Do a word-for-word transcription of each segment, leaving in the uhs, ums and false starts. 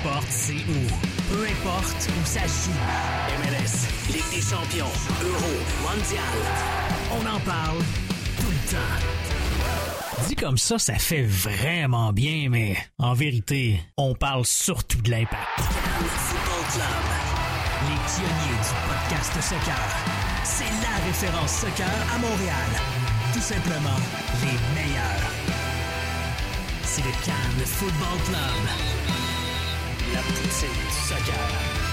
importe c'est où, peu importe où ça se joue. M L S, Ligue des champions, Euro, Mondial. On en parle tout le temps. Dit comme ça, ça fait vraiment bien, mais en vérité, on parle surtout de l'Impact. Cannes Football Club, les pionniers du podcast soccer. C'est la référence soccer à Montréal. Tout simplement les meilleurs. C'est le Cannes Football Club. La poutine du soccer.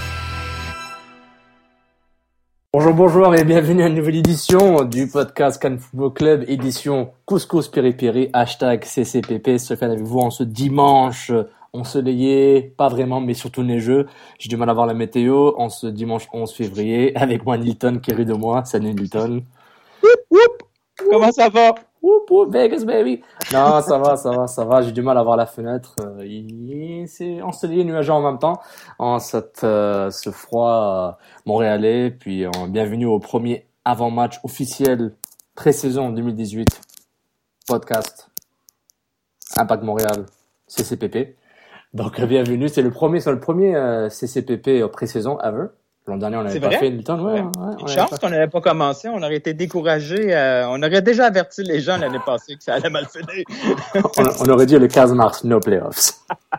Bonjour, bonjour et bienvenue à une nouvelle édition du podcast Cannes Football Club, édition Couscous Piri-Piri, hashtag C C P P. Se fait avec vous en ce dimanche ensoleillé, pas vraiment, mais surtout neigeux. J'ai du mal à voir la météo en ce dimanche onze février avec moi Nilton qui rit de moi. Salut Nilton. Whoop, whoop. Comment ça va? Whoop, whoop, Vegas baby. Non, ça va, ça va, ça va. J'ai du mal à voir la fenêtre. Euh, il... C'est ensoleillé, nuageux en même temps. En cette, euh, ce froid euh, montréalais. Puis euh, bienvenue au premier avant-match officiel pré-saison deux mille dix-huit. Podcast Impact Montréal C C P P. Donc euh, bienvenue. C'est le premier, c'est le premier euh, C C P P pré-saison ever. L'an dernier, on n'avait pas fait une tonne. Ouais, ouais, ouais, une chance qu'on n'avait pas commencé. On aurait été découragés. Euh, on aurait déjà averti les gens l'année passée que ça allait mal finir. on, on aurait dit le quinze mars, no playoffs.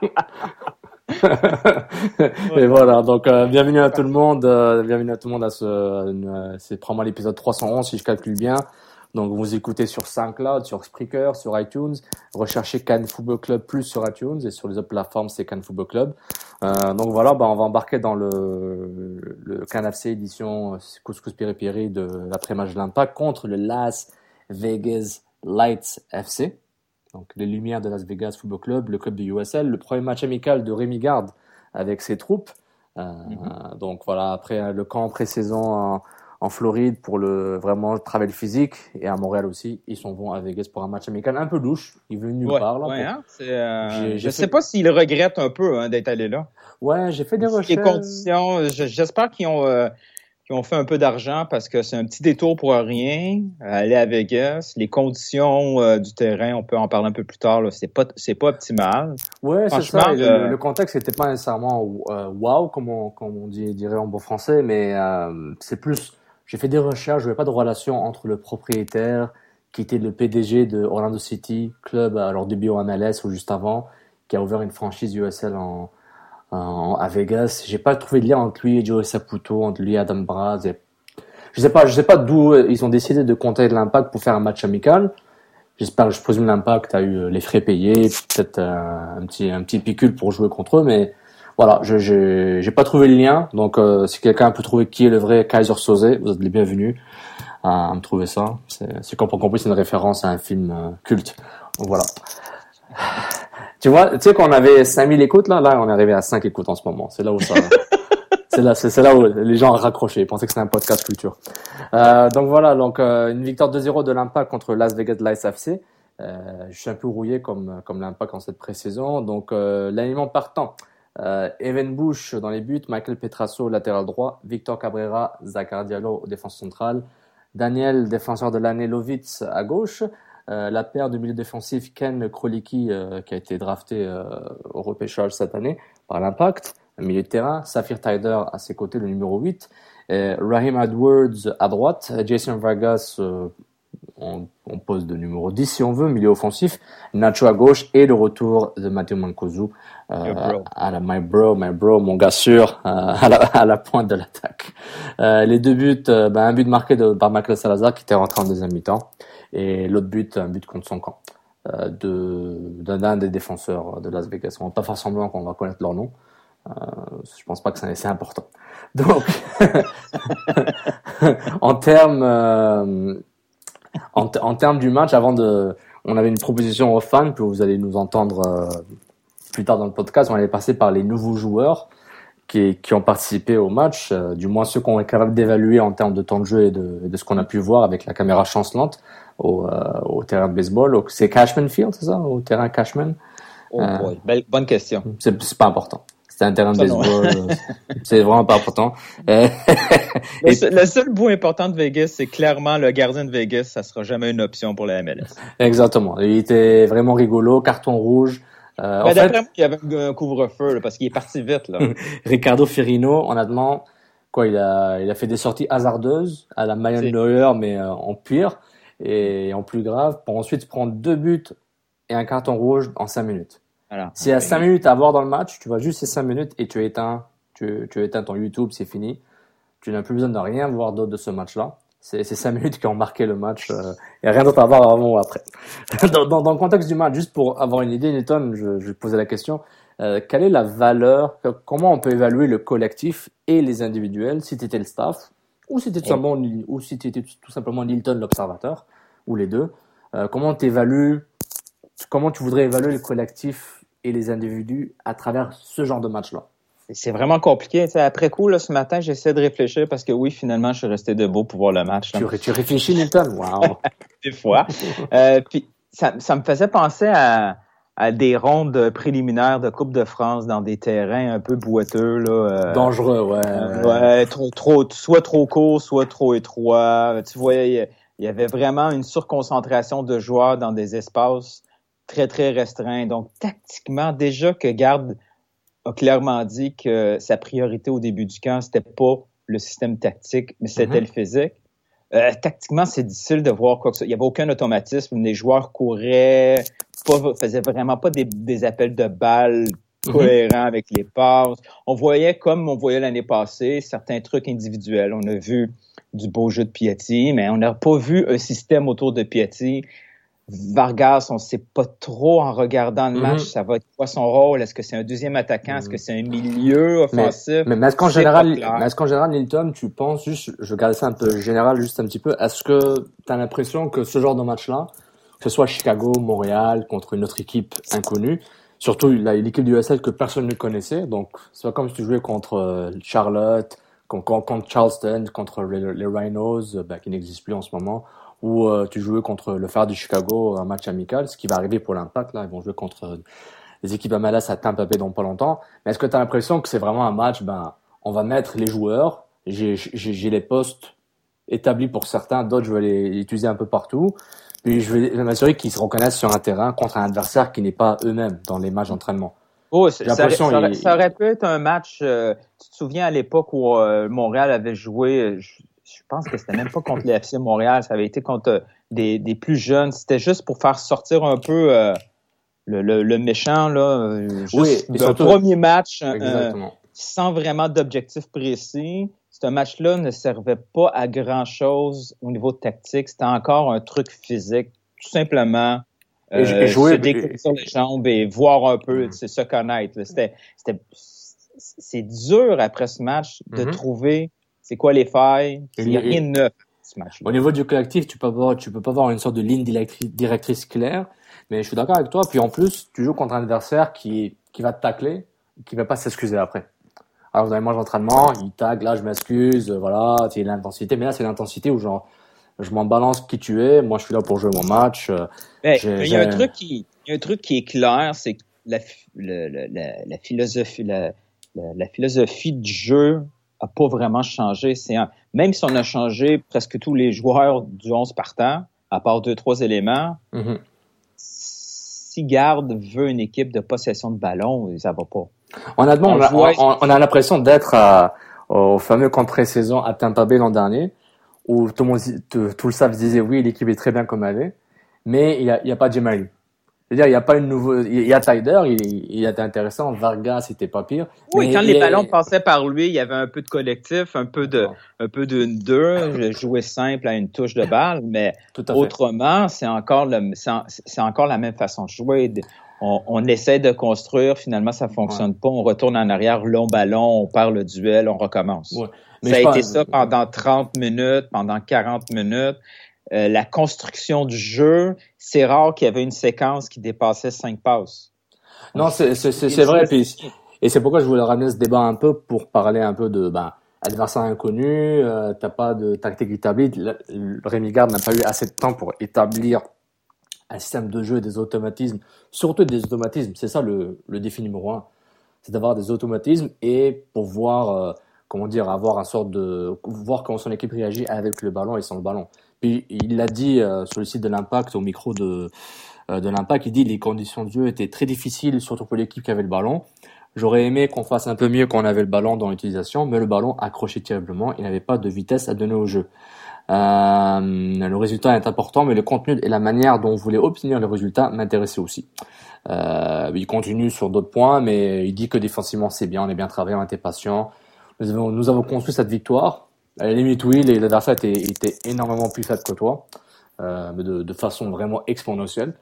Et voilà, donc euh, bienvenue à tout le monde. Euh, bienvenue à tout le monde à ce... Euh, c'est probablement l'épisode trois cent onze, si je calcule bien. Donc vous écoutez sur SoundCloud, sur Spreaker, sur iTunes. Recherchez Cannes Football Club plus sur iTunes et sur les autres plateformes, c'est Cannes Football Club. Euh, donc voilà, bah on va embarquer dans le, le Cannes F C édition Couscous Piri-Piri de l'après-match de l'Impact contre le Las Vegas Lights F C. Donc les Lumières de Las Vegas Football Club, le club de U S L, le premier match amical de Rémi Garde avec ses troupes. Euh, mm-hmm. Donc voilà, après le camp pré-saison en, en Floride pour le vraiment le travail physique et à Montréal aussi, ils sont vont à Vegas pour un match amical un peu louche. Ils veulent nulle ouais, part là. Ouais, pour... hein, c'est, euh, j'ai, je j'ai sais fait... pas s'ils regrettent un peu hein, d'être allés là. Ouais, j'ai fait des recherches. Les conditions, j'espère qu'ils ont euh, qu'ils ont fait un peu d'argent parce que c'est un petit détour pour rien. Aller à Vegas, les conditions euh, du terrain, on peut en parler un peu plus tard. Là, c'est pas c'est pas optimal. Ouais, c'est ça. Le, le contexte n'était pas nécessairement euh, wow comme on comme on dit, dirait en bon français, mais euh, c'est plus. J'ai fait des recherches, je n'avais pas de relation entre le propriétaire, qui était le P D G de Orlando City, club à leur début en M L S ou juste avant, qui a ouvert une franchise U S L en, en, à Vegas. J'ai pas trouvé de lien entre lui et Joe Saputo, entre lui et Adam Braz. Et... Je sais pas, je sais pas d'où ils ont décidé de contacter l'Impact pour faire un match amical. J'espère, je présume l'Impact a eu les frais payés, peut-être un, un petit, un petit picule pour jouer contre eux, mais voilà, je, je, j'ai pas trouvé le lien, donc euh, si quelqu'un peut trouver qui est le vrai Kaiser Soze, vous êtes les bienvenus à, à me trouver ça. C'est, c'est comme pour compris, c'est une référence à un film euh, culte. Donc voilà. Tu vois, tu sais qu'on avait cinq mille écoutes là, là on est arrivé à cinq écoutes en ce moment. C'est là où ça, c'est là, c'est, c'est là où les gens ont raccroché, ils pensaient que c'était un podcast culture. Euh, donc voilà, donc euh, une victoire deux zéro de l'Impact contre Las Vegas Lights F C. Euh, je suis un peu rouillé comme comme l'Impact en cette pré-saison, donc euh, l'alignement partant. Euh, Evan Bush dans les buts, Michael Petrasso latéral droit, Victor Cabrera, Zachary Diallo aux défenses centrales, Daniel défenseur de l'année Lovitz à gauche, euh, la paire de milieu défensif Ken Krolicki euh, qui a été drafté euh, au repêchage cette année par l'Impact, un milieu de terrain, Saphir Taider à ses côtés le numéro huit, et Raheem Edwards à droite, Jason Vargas euh, on, on pose de numéro dix si on veut, milieu offensif, Nacho à gauche et le retour de Matteo Mancosu euh, à la my bro, my bro, mon gars sûr, euh, à, la, à la pointe de l'attaque. Euh, les deux buts, euh, ben, un but marqué de, par Michael Salazar qui était rentré en deuxième mi-temps et l'autre but, un but contre son camp euh, de, d'un des défenseurs de Las Vegas. On va pas faire semblant qu'on va connaître leur nom. Euh, je pense pas que c'est, c'est important. Donc, en termes euh, En, t- en termes du match, avant de, on avait une proposition aux fans que vous allez nous entendre euh, plus tard dans le podcast. On allait passer par les nouveaux joueurs qui, qui ont participé au match, euh, du moins ceux qu'on est capable d'évaluer en termes de temps de jeu et de, de ce qu'on a pu voir avec la caméra chancelante au, euh, au terrain de baseball. Donc, c'est Cashman Field, c'est ça, au terrain Cashman? Oh euh, boy, belle, bonne question. C'est, c'est pas important. C'est un terrain de baseball. C'est vraiment pas important. le, seul, le seul bout important de Vegas, c'est clairement le gardien de Vegas. Ça sera jamais une option pour la M L S. Exactement. Il était vraiment rigolo. Carton rouge. Euh, ben, en d'après fait, moi, il y avait un couvre-feu là, parce qu'il est parti vite. Là. Ricardo Firmino, honnêtement, quoi, il a, il a fait des sorties hasardeuses à la Manuel C'est... Neuer, mais euh, en pire et en plus grave, pour ensuite prendre deux buts et un carton rouge en cinq minutes. Alors, S'il y a cinq minutes à voir dans le match, tu vois juste ces cinq minutes et tu éteins, tu, tu éteins ton YouTube, c'est fini. Tu n'as plus besoin de rien voir d'autre de ce match-là. C'est ces cinq minutes qui ont marqué le match. Il euh, n'y a rien d'autre à voir avant ou après. dans, dans, dans le contexte du match, juste pour avoir une idée, Newton, je, je posais la question. Euh, quelle est la valeur, comment on peut évaluer le collectif et les individuels si tu étais le staff ou si tu étais tout simplement, ou si tu étais tout simplement Nilton, l'observateur, ou les deux. Euh, comment t'évalues, comment tu voudrais évaluer le collectif et les individus à travers ce genre de match-là? C'est vraiment compliqué. T'sais, après coup, là, ce matin, j'essaie de réfléchir parce que oui, finalement, je suis resté debout pour voir le match. Tu, tu réfléchis, Nilton? Wow! Des fois. euh, puis, ça, ça me faisait penser à, à des rondes préliminaires de Coupe de France dans des terrains un peu boiteux. Là, euh, dangereux, ouais. Euh, ouais, trop, trop, soit trop court, soit trop étroit. Tu voyais, il y avait vraiment une surconcentration de joueurs dans des espaces très, très restreints. Donc, tactiquement, déjà que Garde a clairement dit que sa priorité au début du camp, c'était pas le système tactique, mais c'était mm-hmm. le physique. Euh, tactiquement, c'est difficile de voir quoi que ce soit. Il n'y avait aucun automatisme. Les joueurs couraient, pas, faisaient vraiment pas des, des appels de balles cohérents mm-hmm. avec les passes. On voyait, comme on voyait l'année passée, certains trucs individuels. On a vu du beau jeu de Piatti, mais on n'a pas vu un système autour de Piatti. Vargas, on ne sait pas trop en regardant le match, mm-hmm. ça va être quoi son rôle? Est-ce que c'est un deuxième attaquant? Mm-hmm. Est-ce que c'est un milieu offensif? Mais, mais est-ce qu'en général, mais est-ce qu'en général, Nilton, tu penses juste, je regarde ça un peu général, juste un petit peu, est-ce que tu as l'impression que ce genre de match-là, que ce soit Chicago, Montréal, contre une autre équipe inconnue, surtout l'équipe du U S L que personne ne connaissait, donc c'est pas comme si tu jouais contre Charlotte, contre, contre Charleston, contre les, les Rhinos, bah, qui n'existent plus en ce moment, ou euh, tu jouais contre le Fire du Chicago, un match amical, ce qui va arriver pour l'Impact, là, ils vont jouer contre les équipes M L S à Tampa Bay dans pas longtemps. Mais est-ce que tu as l'impression que c'est vraiment un match, ben, on va mettre les joueurs, j'ai, j'ai, j'ai les postes établis pour certains, d'autres je vais les utiliser un peu partout, puis je vais m'assurer qu'ils se reconnaissent sur un terrain contre un adversaire qui n'est pas eux-mêmes dans les matchs d'entraînement. Oh, ça, ça, ça, aurait, ça aurait pu être un match, euh, tu te souviens à l'époque où euh, Montréal avait joué, je, je pense que c'était même pas contre le F C Montréal, ça avait été contre des, des plus jeunes. C'était juste pour faire sortir un peu euh, le, le, le méchant, là, juste oui, le surtout, premier match euh, sans vraiment d'objectif précis. Ce match-là ne servait pas à grand-chose au niveau tactique. C'était encore un truc physique, tout simplement. Euh, et jouer, se décoller sur les jambes et voir un peu, mm-hmm. se connaître. C'était, c'était, c'est dur après ce match de mm-hmm. trouver c'est quoi les failles. Il n'y a rien de neuf ce match-là. Au niveau du collectif, tu peux avoir, tu peux pas avoir une sorte de ligne directrice claire, mais je suis d'accord avec toi. Puis en plus, tu joues contre un adversaire qui, qui va te tacler, qui va pas s'excuser après. Alors dans les matchs d'entraînement, il tacle, là je m'excuse, voilà, c'est l'intensité. Mais là c'est l'intensité où genre, je m'en balance qui tu es, moi je suis là pour jouer mon match. Mais, mais il y a un truc qui, il y a un truc qui est clair, c'est que la, la, la, la philosophie, la, la, la philosophie du jeu a pas vraiment changé. C'est un, même si on a changé presque tous les joueurs du onze partant, à part deux, trois éléments, mm-hmm. si Garde veut une équipe de possession de ballon, ça va pas. Honnêtement, on, on, on, on a l'impression d'être à, au fameux contre-saison à Tampa Bay l'an dernier, où tout le monde, tout, tout le staff disait oui, l'équipe est très bien comme elle est, mais il y a, il y a pas Jemali. C'est-à-dire, il y a pas une nouvelle, il y a Tyder, il, il était intéressant, Vargas, c'était pas pire. Oui, mais quand les ballons passaient par lui, il y avait un peu de collectif, un peu de, un peu de deux, jouer simple à une touche de balle, mais autrement, c'est encore le, c'est, c'est encore la même façon de jouer. On, on essaie de construire, finalement, ça fonctionne ouais. pas. On retourne en arrière, long ballon, on perd le duel, on recommence. Ouais. Ça a été pense... ça pendant trente minutes, pendant quarante minutes. Euh, la construction du jeu, c'est rare qu'il y avait une séquence qui dépassait cinq passes. Non, c'est, c'est, c'est, c'est vrai. Puis, et c'est pourquoi je voulais ramener ce débat un peu pour parler un peu de ben, adversaire inconnu. Euh, t'as pas de tactique établie. Le, le Rémi Garde n'a pas eu assez de temps pour établir un système de jeu et des automatismes, surtout des automatismes. C'est ça le, le défi numéro un, c'est d'avoir des automatismes et pouvoir, euh, comment dire, avoir un sorte de, voir comment son équipe réagit avec le ballon et sans le ballon. Puis il l'a dit euh, sur le site de l'Impact au micro de euh, de l'Impact. Il dit les conditions de jeu étaient très difficiles, surtout pour l'équipe qui avait le ballon. J'aurais aimé qu'on fasse un peu mieux quand on avait le ballon dans l'utilisation, mais le ballon accrochait terriblement. Il n'avait pas de vitesse à donner au jeu. Euh, le résultat est important, mais le contenu et la manière dont on voulait obtenir le résultat m'intéressaient aussi. Euh, il continue sur d'autres points, mais il dit que défensivement c'est bien, on est bien travaillé, on était patient. Nous avons, nous avons construit cette victoire. À la limite, oui, l'adversaire était, était énormément plus faible que toi, euh, mais de, de façon vraiment exponentielle.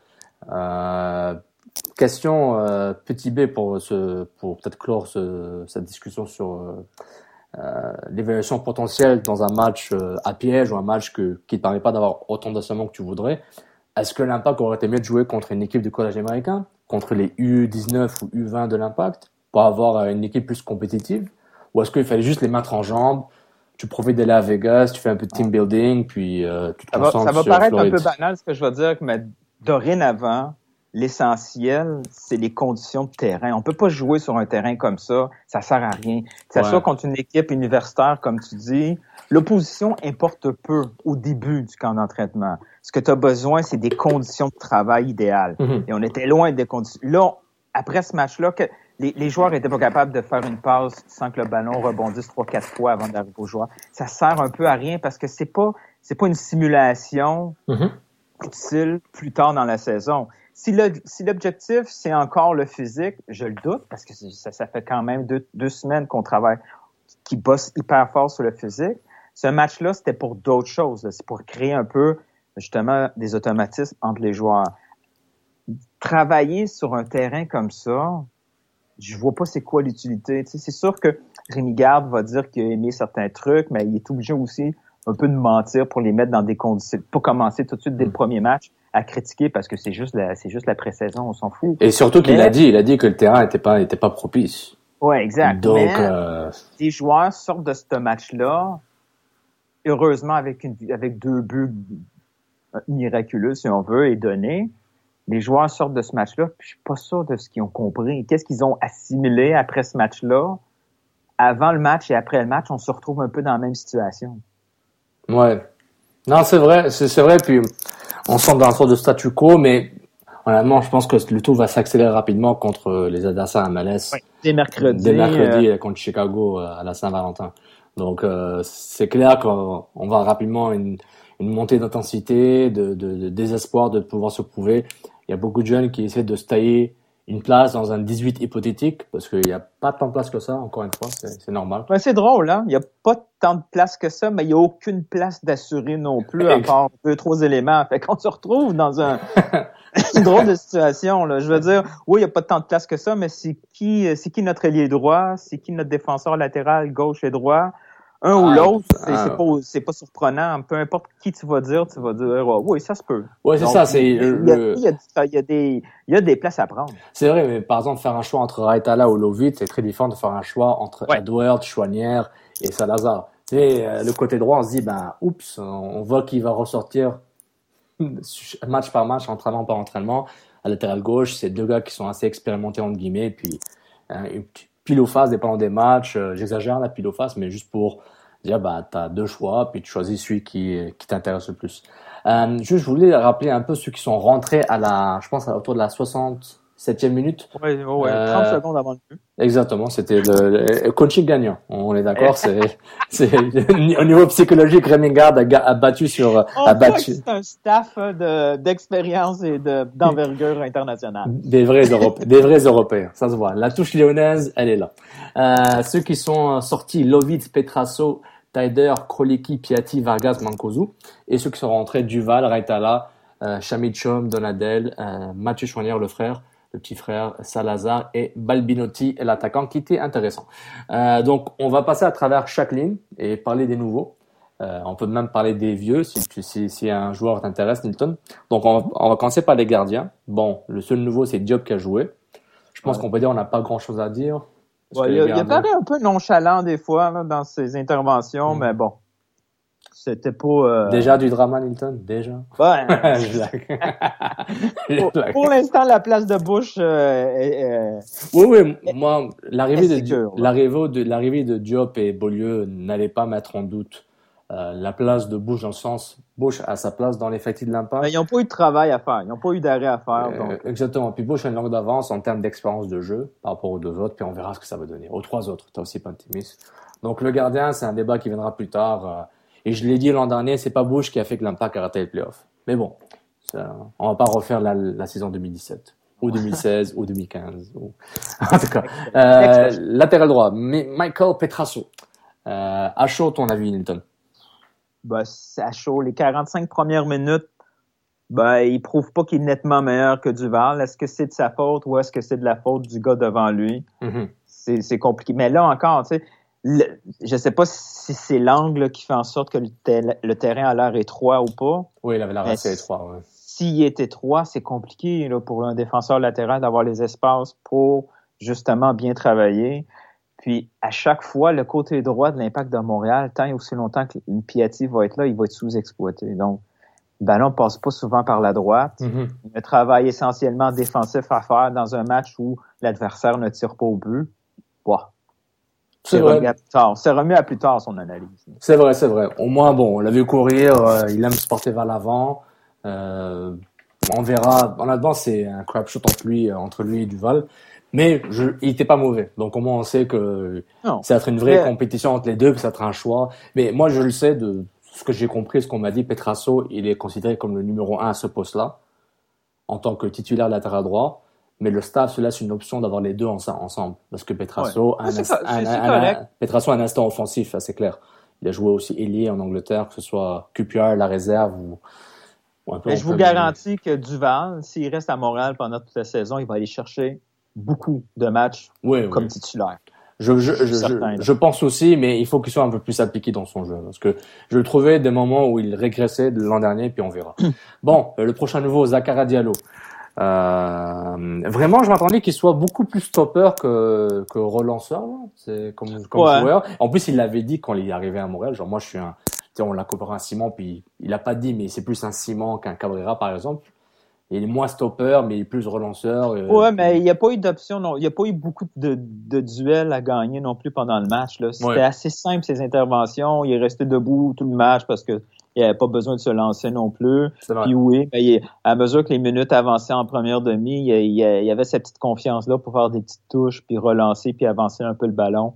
Euh, question euh, petit B pour ce, pour peut-être clore ce, cette discussion sur euh, euh, l'évaluation potentielle dans un match euh, à piège ou un match que, qui ne te permet pas d'avoir autant d'assommants que tu voudrais. Est-ce que l'Impact aurait été mieux de jouer contre une équipe de collège américain, contre les U dix-neuf ou U vingt de l'Impact, pour avoir une équipe plus compétitive? Ou est-ce qu'il fallait juste les mettre en jambes, tu profites d'aller à Vegas, tu fais un peu de team building, puis euh, tu te ça va, concentres sur sur Ça va paraître Floride. un peu banal ce que je vais dire, mais dorénavant, l'essentiel, c'est les conditions de terrain. On peut pas jouer sur un terrain comme ça, ça sert à rien. Que ça Ouais. soit contre une équipe universitaire, comme tu dis, l'opposition importe peu au début du camp d'entraînement. Ce que tu as besoin, c'est des conditions de travail idéales. Mm-hmm. Et on était loin des conditions. Là, après ce match-là, que les, les joueurs étaient pas capables de faire une passe sans que le ballon rebondisse trois, quatre fois avant d'arriver aux joueurs. Ça sert un peu à rien parce que c'est pas, c'est pas une simulation Mm-hmm. utile plus tard dans la saison. Si, le, si l'objectif, c'est encore le physique, je le doute, parce que ça, ça fait quand même deux, deux semaines qu'on travaille, qui bosse hyper fort sur le physique. Ce match-là, c'était pour d'autres choses. Là. C'est pour créer un peu, justement, des automatismes entre les joueurs. Travailler sur un terrain comme ça, je vois pas c'est quoi l'utilité. Tu sais, c'est sûr que Rémi Garde va dire qu'il a aimé certains trucs, mais il est obligé aussi un peu de mentir pour les mettre dans des conditions, pas commencer tout de suite dès le premier match à critiquer parce que c'est juste la, c'est juste la pré-saison, on s'en fout. Et surtout qu'il mais, a dit, il a dit que le terrain était pas, était pas propice. Ouais, exact. Donc, mais euh... les joueurs sortent de ce match-là, heureusement avec une, avec deux buts miraculeux, si on veut, et donnés. Les joueurs sortent de ce match-là, puis je suis pas sûr de ce qu'ils ont compris. Qu'est-ce qu'ils ont assimilé après ce match-là? Avant le match et après le match, on se retrouve un peu dans la même situation. Ouais. Non, c'est vrai, c'est, c'est vrai, puis on semble dans un sorte de statu quo, mais honnêtement, je pense que le tout va s'accélérer rapidement contre les adversaires à M L S. Oui, dès mercredi. Dès mercredi euh... contre Chicago à la Saint-Valentin. Donc, euh, c'est clair qu'on on va rapidement une, une montée d'intensité, de, de, de désespoir de pouvoir se prouver. Il y a beaucoup de jeunes qui essaient de se tailler une place dans un dix-huit hypothétique, parce qu'il n'y a pas tant de place que ça, encore une fois, c'est, c'est normal. Ouais, c'est drôle, hein? Il n'y a pas tant de place que ça, mais il n'y a aucune place d'assuré non plus, à part deux, trois éléments. Fait qu'on se retrouve dans un, une drôle de situation, là. Je veux dire, oui, il n'y a pas tant de place que ça, mais c'est qui, c'est qui notre ailier droit? C'est qui notre défenseur latéral, gauche et droit? Un ah, ou l'autre, c'est, ah, c'est pas, c'est pas surprenant. Peu importe qui tu vas dire, tu vas dire, oh, oui, ça se peut. Oui, c'est Donc, ça, c'est, il y, a, il, y a, il y a des, il y a des places à prendre. C'est vrai, mais par exemple, faire un choix entre Raitala ou Lovit, c'est très différent de faire un choix entre ouais. Edward, Chouanière et Salazar. Tu sais, euh, le côté droit, on se dit, ben, oups, on voit qu'il va ressortir match par match, entraînement par entraînement. À latéral gauche, c'est deux gars qui sont assez expérimentés, entre guillemets, puis, hein, pile ou face, dépendant des matchs. Euh, j'exagère la pile ou face, mais juste pour dire, bah, t'as deux choix, puis tu choisis celui qui, qui t'intéresse le plus. Euh, juste, je voulais rappeler un peu ceux qui sont rentrés à la, je pense, autour de la soixante-septième minute. Oui, ouais, euh, trente secondes avant le but. Exactement, c'était le, le coaching gagnant. On est d'accord, c'est, c'est, au niveau psychologique, Rémi Garde a, a battu sur, On a battu. C'est un staff de, d'expérience et de, d'envergure internationale. Des vrais Européens, des vrais Européens, ça se voit. La touche lyonnaise, elle est là. Euh, ceux qui sont sortis, Lovitz, Petrasso, Taider, Krolicki, Piatti, Vargas, Mancosu. Et ceux qui sont rentrés, Duval, Raitala, euh, Chamichom, Donadel, euh, Mathieu Chouanière, le frère, le petit frère, Salazar et Balbinotti, l'attaquant, qui était intéressant. Euh, donc, on va passer à travers chaque ligne et parler des nouveaux. Euh, on peut même parler des vieux, si, tu, si, si un joueur t'intéresse, Nilton. Donc, on va, on va commencer par les gardiens. Bon, le seul nouveau, c'est Diop qui a joué. Je pense ouais. qu'on peut dire qu'on n'a pas grand-chose à dire. Ouais, il, a, il a paru un peu nonchalant des fois là, dans ses interventions, mmh. mais bon, c'était pas... Euh... Déjà du drama, Nilton? Déjà? Ouais. pour, pour l'instant, la place de Bush euh, est... est oui, oui, moi, l'arrivée de, l'arrivée, de, l'arrivée de Diop et Beaulieu n'allait pas mettre en doute euh, la place de Bush dans le sens, Bush a sa place dans l'effectif de l'Impact. Mais ils n'ont pas eu de travail à faire. Ils n'ont pas eu d'arrêt à faire. Euh, donc. Exactement. Puis Bush a une longue d'avance en termes d'expérience de jeu par rapport aux deux autres, puis on verra ce que ça va donner. Aux trois autres, t'as aussi Pantémis. Donc le gardien, c'est un débat qui viendra plus tard. Euh, et je l'ai dit l'an dernier, c'est pas Bush qui a fait que l'Impact a raté les playoffs. Mais bon, ça, on va pas refaire la, la saison deux mille dix-sept. Ou deux mille seize, ou deux mille quinze. Ou... en tout cas, euh, latéral droit, Michael Petrasso. Euh, à chaud, ton avis, Nilton? Ben, c'est à chaud. Les quarante-cinq premières minutes, ben, il prouve pas qu'il est nettement meilleur que Duval. Est-ce que c'est de sa faute ou est-ce que c'est de la faute du gars devant lui? Mm-hmm. C'est, c'est compliqué. Mais là encore, tu sais, le, je sais pas si c'est l'angle qui fait en sorte que le, te- le terrain a l'air étroit ou pas. Oui, il avait l'air assez étroit, ouais. S'il est étroit, c'est compliqué là, pour un défenseur latéral d'avoir les espaces pour justement bien travailler. Puis, à chaque fois, le côté droit de l'Impact de Montréal, tant et aussi longtemps que Piatti va être là, il va être sous-exploité. Donc, le ballon passe pas souvent par la droite. Mm-hmm. Le travail essentiellement défensif à faire dans un match où l'adversaire ne tire pas au but. Wow. C'est, c'est remis à plus tard. C'est remis à plus tard, son analyse. C'est vrai, c'est vrai. Au moins, bon, on l'a vu courir, euh, il aime se porter vers l'avant. Euh, on verra. Honnêtement, c'est un crapshoot entre lui, entre lui et Duval. Mais je, il était pas mauvais. Donc, au moins, on sait que non. ça va être une vraie mais... compétition entre les deux, que ça va être un choix. Mais moi, je le sais de ce que j'ai compris, ce qu'on m'a dit, Petrasso, il est considéré comme le numéro un à ce poste-là, en tant que titulaire latéral droit. Mais le staff se laisse une option d'avoir les deux ensemble. Parce que Petrasso, ouais. a, un, c'est pas, un, c'est, un, c'est un, Petrasso a un instant offensif, ça c'est clair. Il a joué aussi ailier en Angleterre, que ce soit Q P R, la réserve ou, ou un peu. Mais je vous garantis que Duval, s'il reste à Montréal pendant toute la saison, il va aller chercher beaucoup de matchs oui, comme oui. titulaire. Je, je, je, certain, je, je pense aussi, mais il faut qu'il soit un peu plus appliqué dans son jeu. Parce que je le trouvais des moments où il régressait de l'an dernier, puis on verra. Bon, le prochain nouveau, Zakaria Diallo. Euh, vraiment, je m'attendais qu'il soit beaucoup plus stopper que, que relanceur. Là. C'est comme, comme ouais. joueur. En plus, il l'avait dit quand il est arrivé à Montréal. Genre, moi, je suis un, tu sais, on l'a comparé à un Simon, puis il a pas dit, mais c'est plus un Simon qu'un Cabrera, par exemple. Il est moins stopper, mais il est plus relanceur. Euh, ouais, mais il n'y a pas eu d'option, non. Il n'y a pas eu beaucoup de, de duels à gagner non plus pendant le match, là. C'était ouais. assez simple, ses interventions. Il est resté debout tout le match parce que il n'avait pas besoin de se lancer non plus. Puis oui, ben, il, à mesure que les minutes avançaient en première demi, il, il, il avait cette petite confiance-là pour faire des petites touches, puis relancer, puis avancer un peu le ballon.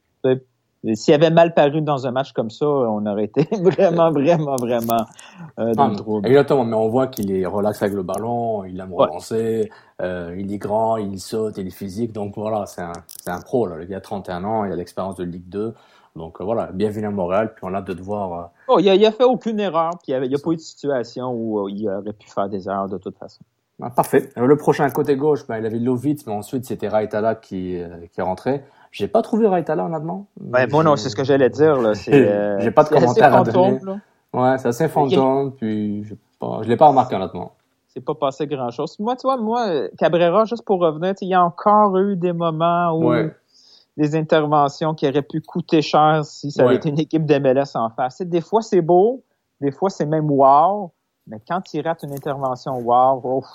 S'il avait mal paru dans un match comme ça, on aurait été vraiment, vraiment, vraiment euh, dans ah, le trouble. Exactement, mais on voit qu'il est relax avec le ballon, il aime ouais. relancer, euh, il est grand, il saute, il est physique. Donc voilà, c'est un, c'est un pro. Là. Le gars a trente et un ans, il a l'expérience de Ligue deux. Donc euh, voilà, bienvenue à Montréal, puis on a hâte de te voir. Euh... Oh, il a, il a fait aucune erreur, puis il n'y a, a pas eu de situation où euh, il aurait pu faire des erreurs de toute façon. Ah, parfait. Alors, le prochain côté gauche, ben, il avait Lovitz, mais ensuite c'était Raitala qui, euh, qui est rentré. J'ai pas trouvé Raitala honnêtement. Ben, moi non, c'est ce que j'allais dire là. C'est, euh, j'ai pas de commentaire à donner. Là. Ouais, c'est assez fantôme, puis je, pas, je l'ai pas remarqué honnêtement. C'est pas passé grand chose. Moi, tu vois, moi, Cabrera, juste pour revenir, il y a encore eu des moments où ouais. des interventions qui auraient pu coûter cher si ça ouais. avait été une équipe d'M L S en face. Des fois c'est beau, des fois c'est même wow, mais quand il rate une intervention wow, oh.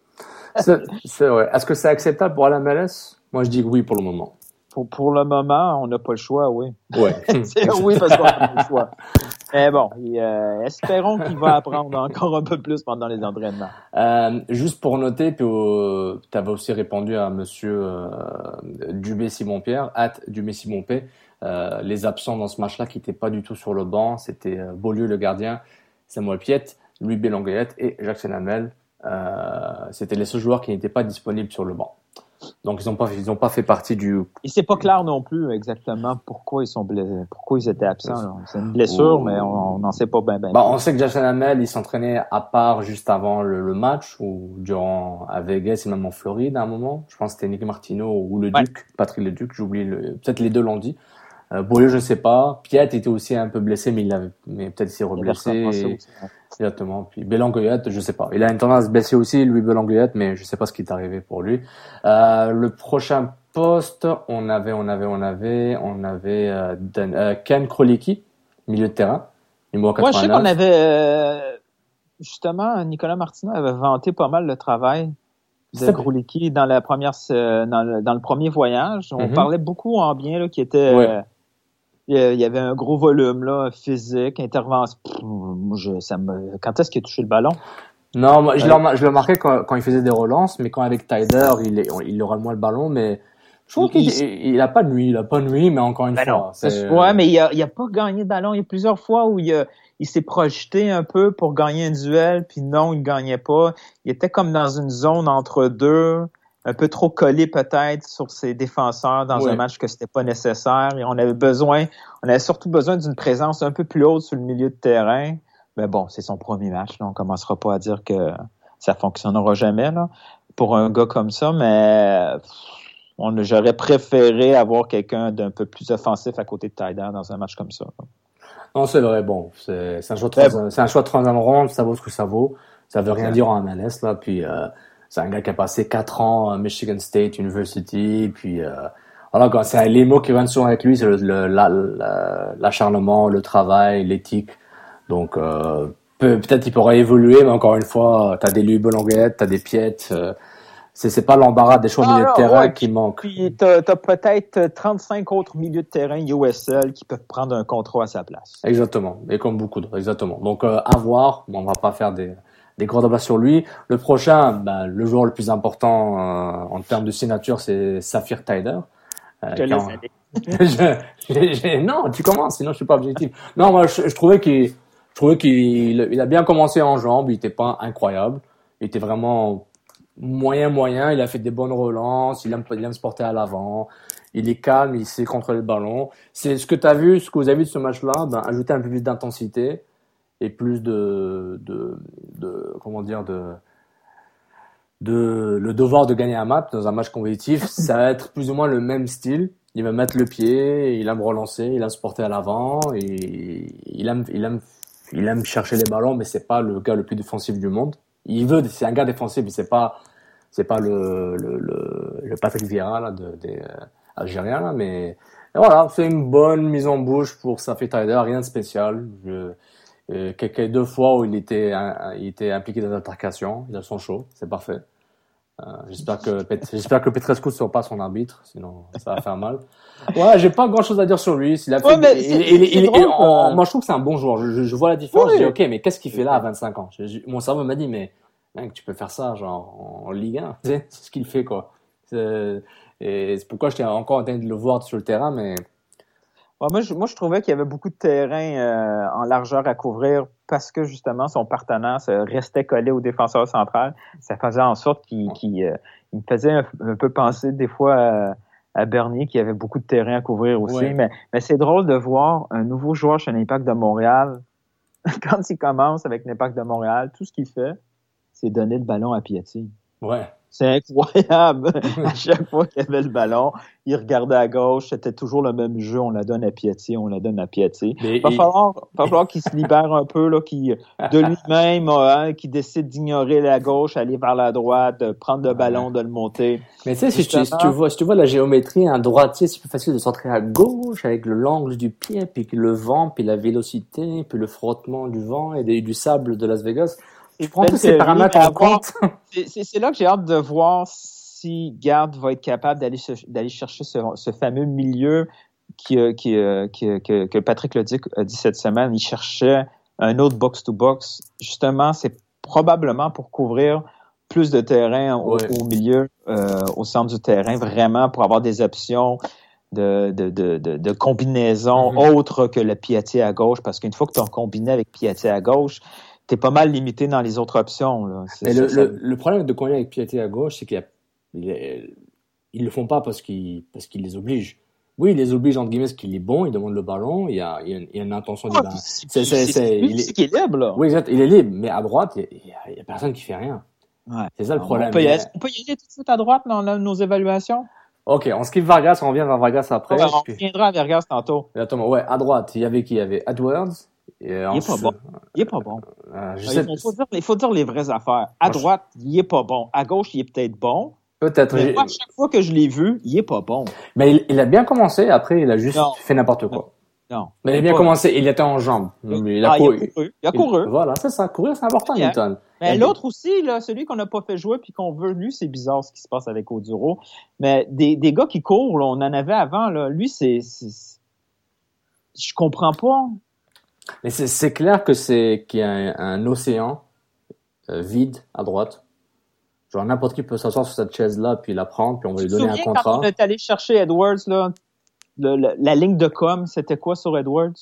c'est, c'est vrai. Est-ce que c'est acceptable pour la M L S? Moi, je dis oui pour le moment. Pour, pour le moment, on n'a pas le choix, oui. Ouais. c'est oui parce qu'on n'a pas le choix. Mais bon, et, euh, espérons qu'il va apprendre encore un peu plus pendant les entraînements. Euh, juste pour noter, puis euh, tu avais aussi répondu à monsieur euh, Dubé-Simon-Pierre, at Dubé-Simon-P, euh, les absents dans ce match-là qui n'étaient pas du tout sur le banc, c'était euh, Beaulieu le gardien, Samuel Piette, Louis Belanguette et Jackson Hamel. Euh, c'était les seuls joueurs qui n'étaient pas disponibles sur le banc. Donc ils n'ont pas ils ont pas fait partie du. Et c'est pas clair non plus exactement pourquoi ils sont blessés, pourquoi ils étaient absents. Là. C'est une blessure, oh. mais on n'en sait pas bien. Ben, bah, on sait que Jackson Hamel il s'entraînait à part juste avant le, le match ou durant à Vegas et même en Floride à un moment. Je pense que c'était Nick Martino ou le ouais. Duc, Patrick le Duc. J'oublie le. Peut-être les deux l'ont dit. Euh, Beaulieu, je sais pas. Piet était aussi un peu blessé, mais il avait, mais peut-être il s'est reblessé. Et... Exactement. Puis Belanguette, je sais pas. Il a une tendance à se blesser aussi, lui Belanguette, mais je sais pas ce qui est arrivé pour lui. Euh, le prochain poste, on avait, on avait, on avait, on avait euh, Dan, euh, Ken Krolicki, milieu de terrain, numéro quatre-vingt-neuf. Moi, je sais qu'on avait euh, justement Nicolas Martineau avait vanté pas mal le travail de Krolicki dans la première, dans le, dans le premier voyage. On mm-hmm. parlait beaucoup en bien là, qui était. Ouais. Euh, il y avait un gros volume là, physique, intervention. Pff, moi, je, ça me... Quand est-ce qu'il a touché le ballon? Non, moi, je, euh... je le marquais quand, quand il faisait des relances, mais quand avec Taider, il, est, il aura moins le ballon, mais je trouve il, qu'il il, il a pas de nuit, il a pas de nuit, mais encore une ben fois. Non. C'est... Ouais, mais il a, il a pas gagné de ballon. Il y a plusieurs fois où il, a, il s'est projeté un peu pour gagner un duel, puis non, il gagnait pas. Il était comme dans une zone entre deux, un peu trop collé peut-être sur ses défenseurs dans ouais. un match que c'était pas nécessaire. Et on avait besoin, on avait surtout besoin d'une présence un peu plus haute sur le milieu de terrain. Mais bon, c'est son premier match, là. On commencera pas à dire que ça fonctionnera jamais là pour un gars comme ça, mais on, j'aurais préféré avoir quelqu'un d'un peu plus offensif à côté de Taider dans un match comme ça. Là. Non, c'est vrai. Bon, c'est, c'est un choix de troisième, c'est un choix de troisième ronde, ça vaut ce que ça vaut. Ça veut rien ouais. dire en M L S là. Puis euh, c'est un gars qui a passé quatre ans à Michigan State University, puis euh, voilà, quand c'est les mots qui viennent souvent avec lui, c'est le, le la, la, l'acharnement, le travail, l'éthique. Donc euh, peut, peut-être il pourrait évoluer, mais encore une fois, t'as des Lubelonguettes, t'as des Piette. Euh, c'est c'est pas l'embarras des choix de milieu de terrain ouais, qui manque. Puis t'as, t'as peut-être trente-cinq autres milieux de terrain U S L qui peuvent prendre un contrat à sa place. Exactement, et comme beaucoup d'autres, exactement. Donc euh, à voir, bon, on va pas faire des des gros débats sur lui. Le prochain, ben, le joueur le plus important euh, en termes de signature, c'est Saphir Taider. Euh, je te laisse aller. je, j'ai, j'ai, non, tu commences, sinon je suis pas objectif. Non, moi je, je trouvais qu'il, je trouvais qu'il, il a bien commencé en jambes. Il était pas incroyable, il était vraiment moyen moyen. Il a fait des bonnes relances. Il aime, il aime se porter à l'avant. Il est calme, il sait contrôler le ballon. C'est ce que tu as vu, ce que vous avez vu de ce match-là. Ben, ajouter un peu plus d'intensité et plus de, de, de, comment dire, de, de, le devoir de gagner un match dans un match compétitif, ça va être plus ou moins le même style. Il va mettre le pied, il aime relancer, il aime se porter à l'avant, et il aime, il aime, il aime chercher les ballons, mais c'est pas le gars le plus défensif du monde. Il veut, c'est un gars défensif, mais c'est pas, c'est pas le, le, le, le Patrick Vieira, là, de, des, euh, Algériens, là, mais, et voilà, c'est une bonne mise en bouche pour Saphir Taider, rien de spécial. Je, Euh, quelques deux fois où il était un, il était impliqué dans l'altercation, il a son show, c'est parfait. Euh, j'espère que j'espère que Petrescu ne sera pas son arbitre, sinon ça va faire mal. Ouais, j'ai pas grand chose à dire sur lui. S'il a fait, ouais, mais il, c'est, il, c'est il, drôle, il, euh... on, moi je trouve que c'est un bon joueur. Je, je, je vois la différence. Oui. Je dis ok, mais qu'est-ce qu'il fait là à vingt-cinq ans? Je, je, mon cerveau m'a dit mais mec, tu peux faire ça genre en Ligue un, tu sais, c'est ce qu'il fait quoi. C'est, et c'est pourquoi j'étais encore en train de le voir sur le terrain, mais Ouais, moi, je, moi, je trouvais qu'il y avait beaucoup de terrain euh, en largeur à couvrir parce que, justement, son partenaire restait collé au défenseur central. Ça faisait en sorte qu'il, qu'il euh, il me faisait un, un peu penser des fois à, à Bernier, qui avait beaucoup de terrain à couvrir aussi. Ouais. Mais, mais c'est drôle de voir un nouveau joueur chez l'Impact de Montréal. Quand il commence avec l'Impact de Montréal, tout ce qu'il fait, c'est donner le ballon à Piatti. Ouais. C'est incroyable. À chaque fois qu'il y avait le ballon, il regardait à gauche, c'était toujours le même jeu. On la donne à Piatti, on la donne à Piatti. Il va, et... falloir, va falloir qu'il se libère un peu, là, qu'il, de lui-même, hein, qu'il décide d'ignorer la gauche, aller vers la droite, de prendre le ballon, de le monter. Mais tu sais, si tu, si tu vois, si tu vois la géométrie, un droitier, c'est plus facile de centrer à gauche avec le l'angle du pied, puis le vent, puis la vélocité, puis le frottement du vent et des, du sable de Las Vegas. Je prends tous ces paramètres en compte. C'est, c'est, c'est là que j'ai hâte de voir si Garde va être capable d'aller, d'aller chercher ce, ce fameux milieu qui, qui, qui, que, que Patrick l'a dit, a dit cette semaine. Il cherchait un autre box-to-box. Justement, c'est probablement pour couvrir plus de terrain au, ouais. au milieu, euh, au centre du terrain, vraiment pour avoir des options de, de, de, de, de combinaison mm-hmm. autres que le Piatti à gauche. Parce qu'une fois que tu as combiné avec Piatti à gauche, t'es pas mal limité dans les autres options. Là. C'est, Mais c'est, le, c'est... le, le problème de combiner avec Piatti à gauche, c'est qu'ils ils le font pas parce qu'ils, parce qu'ils les obligent. Oui, ils les obligent, entre guillemets, parce qu'il est bon, il demande le ballon, il y a, il y a, une, il y a une intention ah, de la... C'est, c'est, c'est, c'est, c'est, il est... qui est libre, là. Oui, exact, il est libre, mais à droite, il y a, il y a personne qui fait rien. Ouais. C'est ça le problème. On peut, y aller, on peut y aller tout de suite à droite dans nos évaluations? Ok, on skip Vargas, on revient vers Vargas après. Ouais, on puis... reviendra à Vargas tantôt. Exactement, ouais, à droite, il y avait qui? Il y avait Edwards. Et il est pas bon. Il est pas bon. Euh, je il, faut, faut dire, il faut dire les vraies affaires. À Moi, droite, je... il est pas bon. À gauche, il est peut-être bon. Peut-être. Mais moi, à chaque fois que je l'ai vu, il est pas bon. Mais il, il a bien commencé. Après, il a juste non. fait n'importe quoi. Non. Mais il a bien pas... commencé. Il était en jambes. Il a, ah, couru. il a couru. Il a couru. Il... Voilà, c'est ça. Courir, c'est important, yeah. Newton. Mais l'autre aussi, là, celui qu'on n'a pas fait jouer puis qu'on veut, lui, c'est bizarre ce qui se passe avec Oduro. Mais des, des gars qui courent, là, on en avait avant. Là, lui, c'est, c'est... je comprends pas. Mais c'est, c'est clair que c'est, qu'il y a un, un océan euh, vide à droite. Genre, n'importe qui peut s'asseoir sur cette chaise-là, puis la prendre, puis on va lui donner un contrat. Quand on est allé chercher Edwards, là, le, le, la ligne de com, c'était quoi sur Edwards?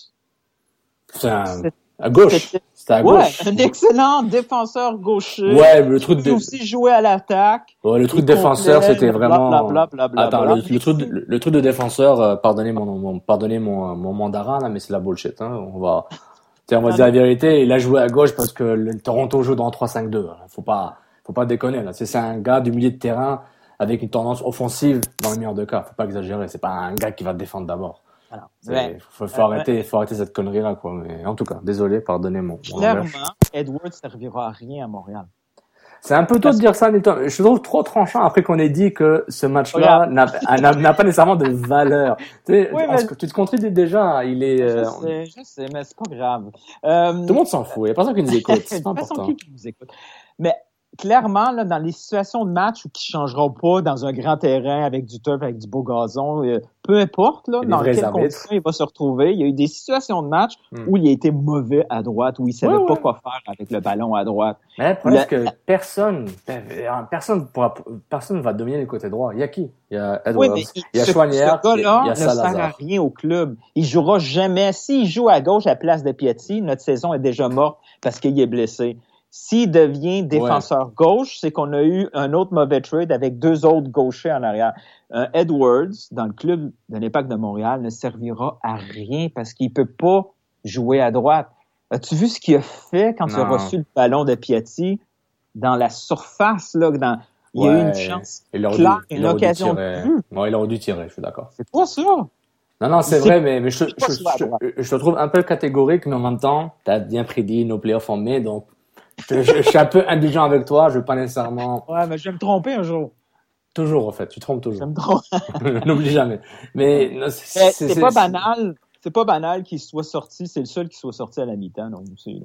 C'est un, à gauche. C'était, c'était à gauche. Ouais, un excellent défenseur gaucher. Ouais, le truc de... aussi jouer à l'attaque. Ouais, le truc de défenseur, c'était vraiment... Bla, bla, bla, bla, Attends, bla, le, le, truc de, le, le truc de défenseur, euh, pardonnez mon, mon, pardonnez mon, mon mandarin, là, mais c'est la bullshit, hein. On va, tu sais, on va dire la vérité. Il a joué à gauche parce que le Toronto joue dans trois cinq deux. Faut pas, faut pas déconner, là. C'est, c'est un gars du milieu de terrain avec une tendance offensive dans le meilleur des cas. Faut pas exagérer. C'est pas un gars qui va te défendre d'abord. Alors, ouais. Faut, faut, faut ouais, arrêter, ouais. faut arrêter cette connerie-là, quoi. Mais en tout cas, désolé, pardonnez mon. Clairement, Edwards servira à rien à Montréal. C'est un peu tôt Parce de dire ça, Nathan. Je trouve trop tranchant après qu'on ait dit que ce match-là n'a, n'a, n'a pas nécessairement de valeur. Tu sais, oui, mais... tu te contredis déjà. Il est. Je euh, sais, je sais, mais c'est pas grave. Euh... Tout le monde s'en fout. Il y a personne qui nous écoute. C'est pas important. Qui nous écoute. Mais clairement, là, dans les situations de match où qui changeront pas dans un grand terrain avec du turf, avec du beau gazon, euh, peu importe là, dans quelles conditions il va se retrouver. Il y a eu des situations de match hmm. où il a été mauvais à droite, où il savait ouais, pas ouais. quoi faire avec le ballon à droite. Mais le problème, c'est que personne, personne pourra, personne va dominer le côté droit. Il y a qui? Il y a Edwards, oui, il, il y a Choinière, il y a, il y a ne sert à rien au club. Il jouera jamais. S'il joue à gauche à place de Piatti, notre saison est déjà morte parce qu'il est blessé. S'il devient défenseur ouais. gauche, c'est qu'on a eu un autre mauvais trade avec deux autres gauchers en arrière. Euh, Edwards, dans le club de l'Impact de Montréal, ne servira à rien parce qu'il peut pas jouer à droite. As-tu vu ce qu'il a fait quand non. il a reçu le ballon de Piatti dans la surface, là, dans, il y a eu une chance claire, une occasion de but. Ouais, il aurait dû tirer, je suis d'accord. C'est pas ça. Non, non, c'est, c'est vrai, mais, mais je, je, je, je, je te trouve un peu catégorique, mais en même temps, t'as bien prédit nos playoffs en mai, donc Je, je, je suis un peu indulgent avec toi, je veux pas nécessairement... Ouais, mais je vais me tromper un jour. Toujours, en fait, tu te trompes toujours. Je me trompe. N'oublie jamais. Mais, non, c'est, c'est, c'est, c'est, c'est pas c'est... banal, c'est pas banal qu'il soit sorti, c'est le seul qui soit sorti à la mi-temps, donc, aussi, là.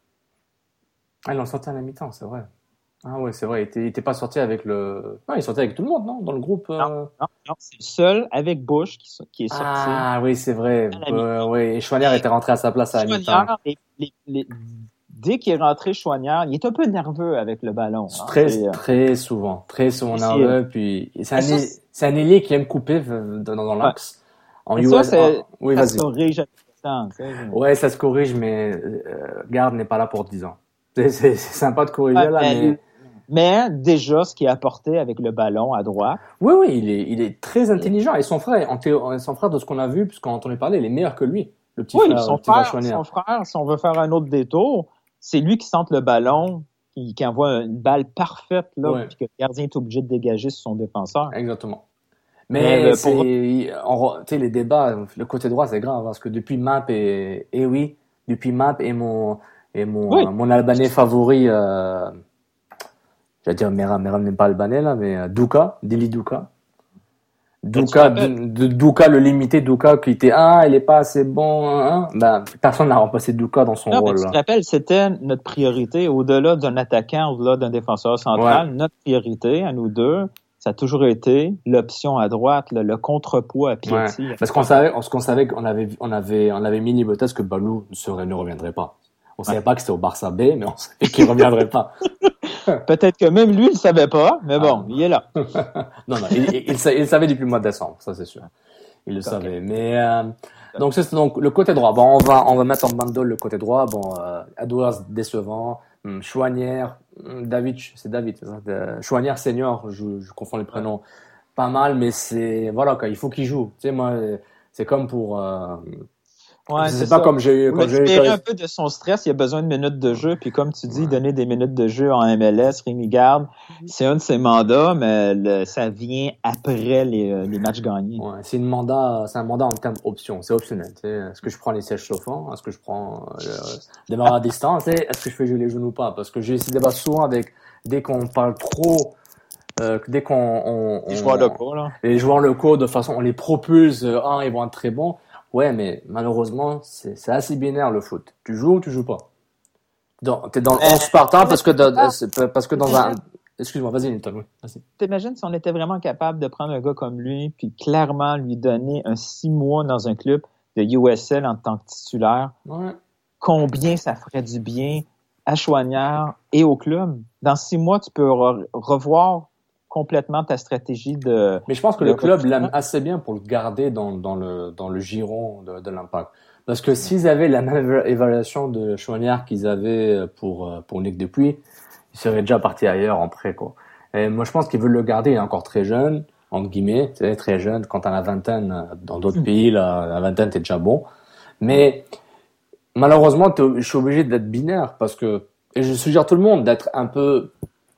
Ah, ils l'ont sorti à la mi-temps, c'est vrai. Ah ouais, c'est vrai, il était, il était pas sorti avec le... Non, il est sorti avec tout le monde, non? Dans le groupe... Euh... Non, non, non, c'est le seul avec Bush qui, qui est sorti. Ah oui, c'est vrai. Euh, oui, et Choinière était rentré à sa place à la mi-temps. Les, les, les... Dès qu'il est rentré Choinière, il est un peu nerveux avec le ballon. Hein. Très, c'est, très souvent, très souvent nerveux. Puis c'est un, ça, c'est... c'est un ailier qui aime couper dans, dans l'axe. En U S, ça, c'est, en... oui, ça vas-y. Se corrige. Temps, ouais, ça se corrige, mais euh, Garde n'est pas là pour dix ans. C'est, c'est, c'est sympa de corriger ouais, là, mais... mais... Mais déjà, ce qu'il a apporté avec le ballon à droite. Oui, oui, il est, il est très intelligent. Et son frère, en théo... son frère, de ce qu'on a vu, puisqu'on entendait parler, il est meilleur que lui. Le petit oui, frère, son, le petit frère, frère son frère, si on veut faire un autre détour, c'est lui qui centre le ballon, qui, qui envoie une balle parfaite, là, ouais. puis que le gardien est obligé de dégager sur son défenseur. Exactement. Mais euh, c'est, pour... tu sais, les débats, le côté droit, c'est grave, parce que depuis Map et, et oui, depuis Map et mon, et mon, oui. mon Albanais favori, euh, j'allais dire Meram, Meram n'aime pas Albanais, là, mais euh, Douka, Dili Douka. Douka, Douka, le limité Douka, qui était, ah, il est pas assez bon, hein, ben, personne n'a remplacé Douka dans son non, rôle, mais là. Tu te rappelles, c'était notre priorité, au-delà d'un attaquant, au-delà d'un défenseur central, ouais. notre priorité, à nous deux, ça a toujours été l'option à droite, le, le contrepoids à Piatti. Ouais. Parce qu'on savait, parce qu'on savait qu'on avait, on avait, on avait mis l'hypothèse que Balou ne serait, ne reviendrait pas. On savait ouais. pas que c'était au Barça B, mais on savait qu'il reviendrait pas. Peut-être que même lui, il savait pas, mais bon, ah. il est là. non, non, il, il, il, il savait depuis le mois de décembre, ça c'est sûr. Il le okay. savait. Mais euh, donc c'est donc le côté droit. Bon, on va, on va mettre en bundle le côté droit. Bon, euh, Edwards décevant, hum, Choinière, hum, David, c'est David. Euh, Choinière senior, je, je confonds les prénoms. Ouais. Pas mal, mais c'est voilà quoi. Il faut qu'il joue. Tu sais, moi, c'est comme pour. Euh, Ouais, c'est, c'est pas ça. comme j'ai eu. Comme j'ai eu un peu de son stress, il a besoin de minutes de jeu. Puis comme tu dis, ouais. donner des minutes de jeu en M L S, Rémi Garde, c'est un de ses mandats, mais le, ça vient après les, les matchs gagnés. Ouais, c'est une mandat, c'est un mandat en termes option, c'est optionnel. Tu sais, est-ce que je prends les sièges chauffants, est-ce que je prends le démarrage à distance, tu sais, est-ce que je fais jouer les genoux ou pas? Parce que j'ai eu ces débats souvent avec dès qu'on parle trop. Euh, dès qu'on on, les joueurs locaux là, les joueurs locaux de façon on les propulse, euh, ah ils vont être très bons. Ouais, mais malheureusement, c'est, c'est assez binaire le foot. Tu joues ou tu joues pas. Dans, t'es dans le onze partant parce que dans, parce que dans un... Excuse-moi, vas-y, Newton, oui. Vas-y. T'imagines si on était vraiment capable de prendre un gars comme lui puis clairement lui donner un six mois dans un club le U S L en tant que titulaire, ouais. combien ça ferait du bien à Choignard et au club. Dans six mois, tu peux re- revoir complètement ta stratégie de... Mais je pense que le club l'aime assez bien pour le garder dans, dans, le, dans le giron de, de l'Impact. Parce que s'ils avaient la même évaluation de Choignard qu'ils avaient pour, pour Nick Dupuis, ils seraient déjà partis ailleurs en prêt, quoi. Et moi, je pense qu'ils veulent le garder. Il est encore très jeune, entre guillemets. Tu sais, très jeune. Quand t'as la vingtaine, dans d'autres mmh. pays, la, la vingtaine, t'es déjà bon. Mais malheureusement, je suis obligé d'être binaire parce que, et je suggère à tout le monde d'être un peu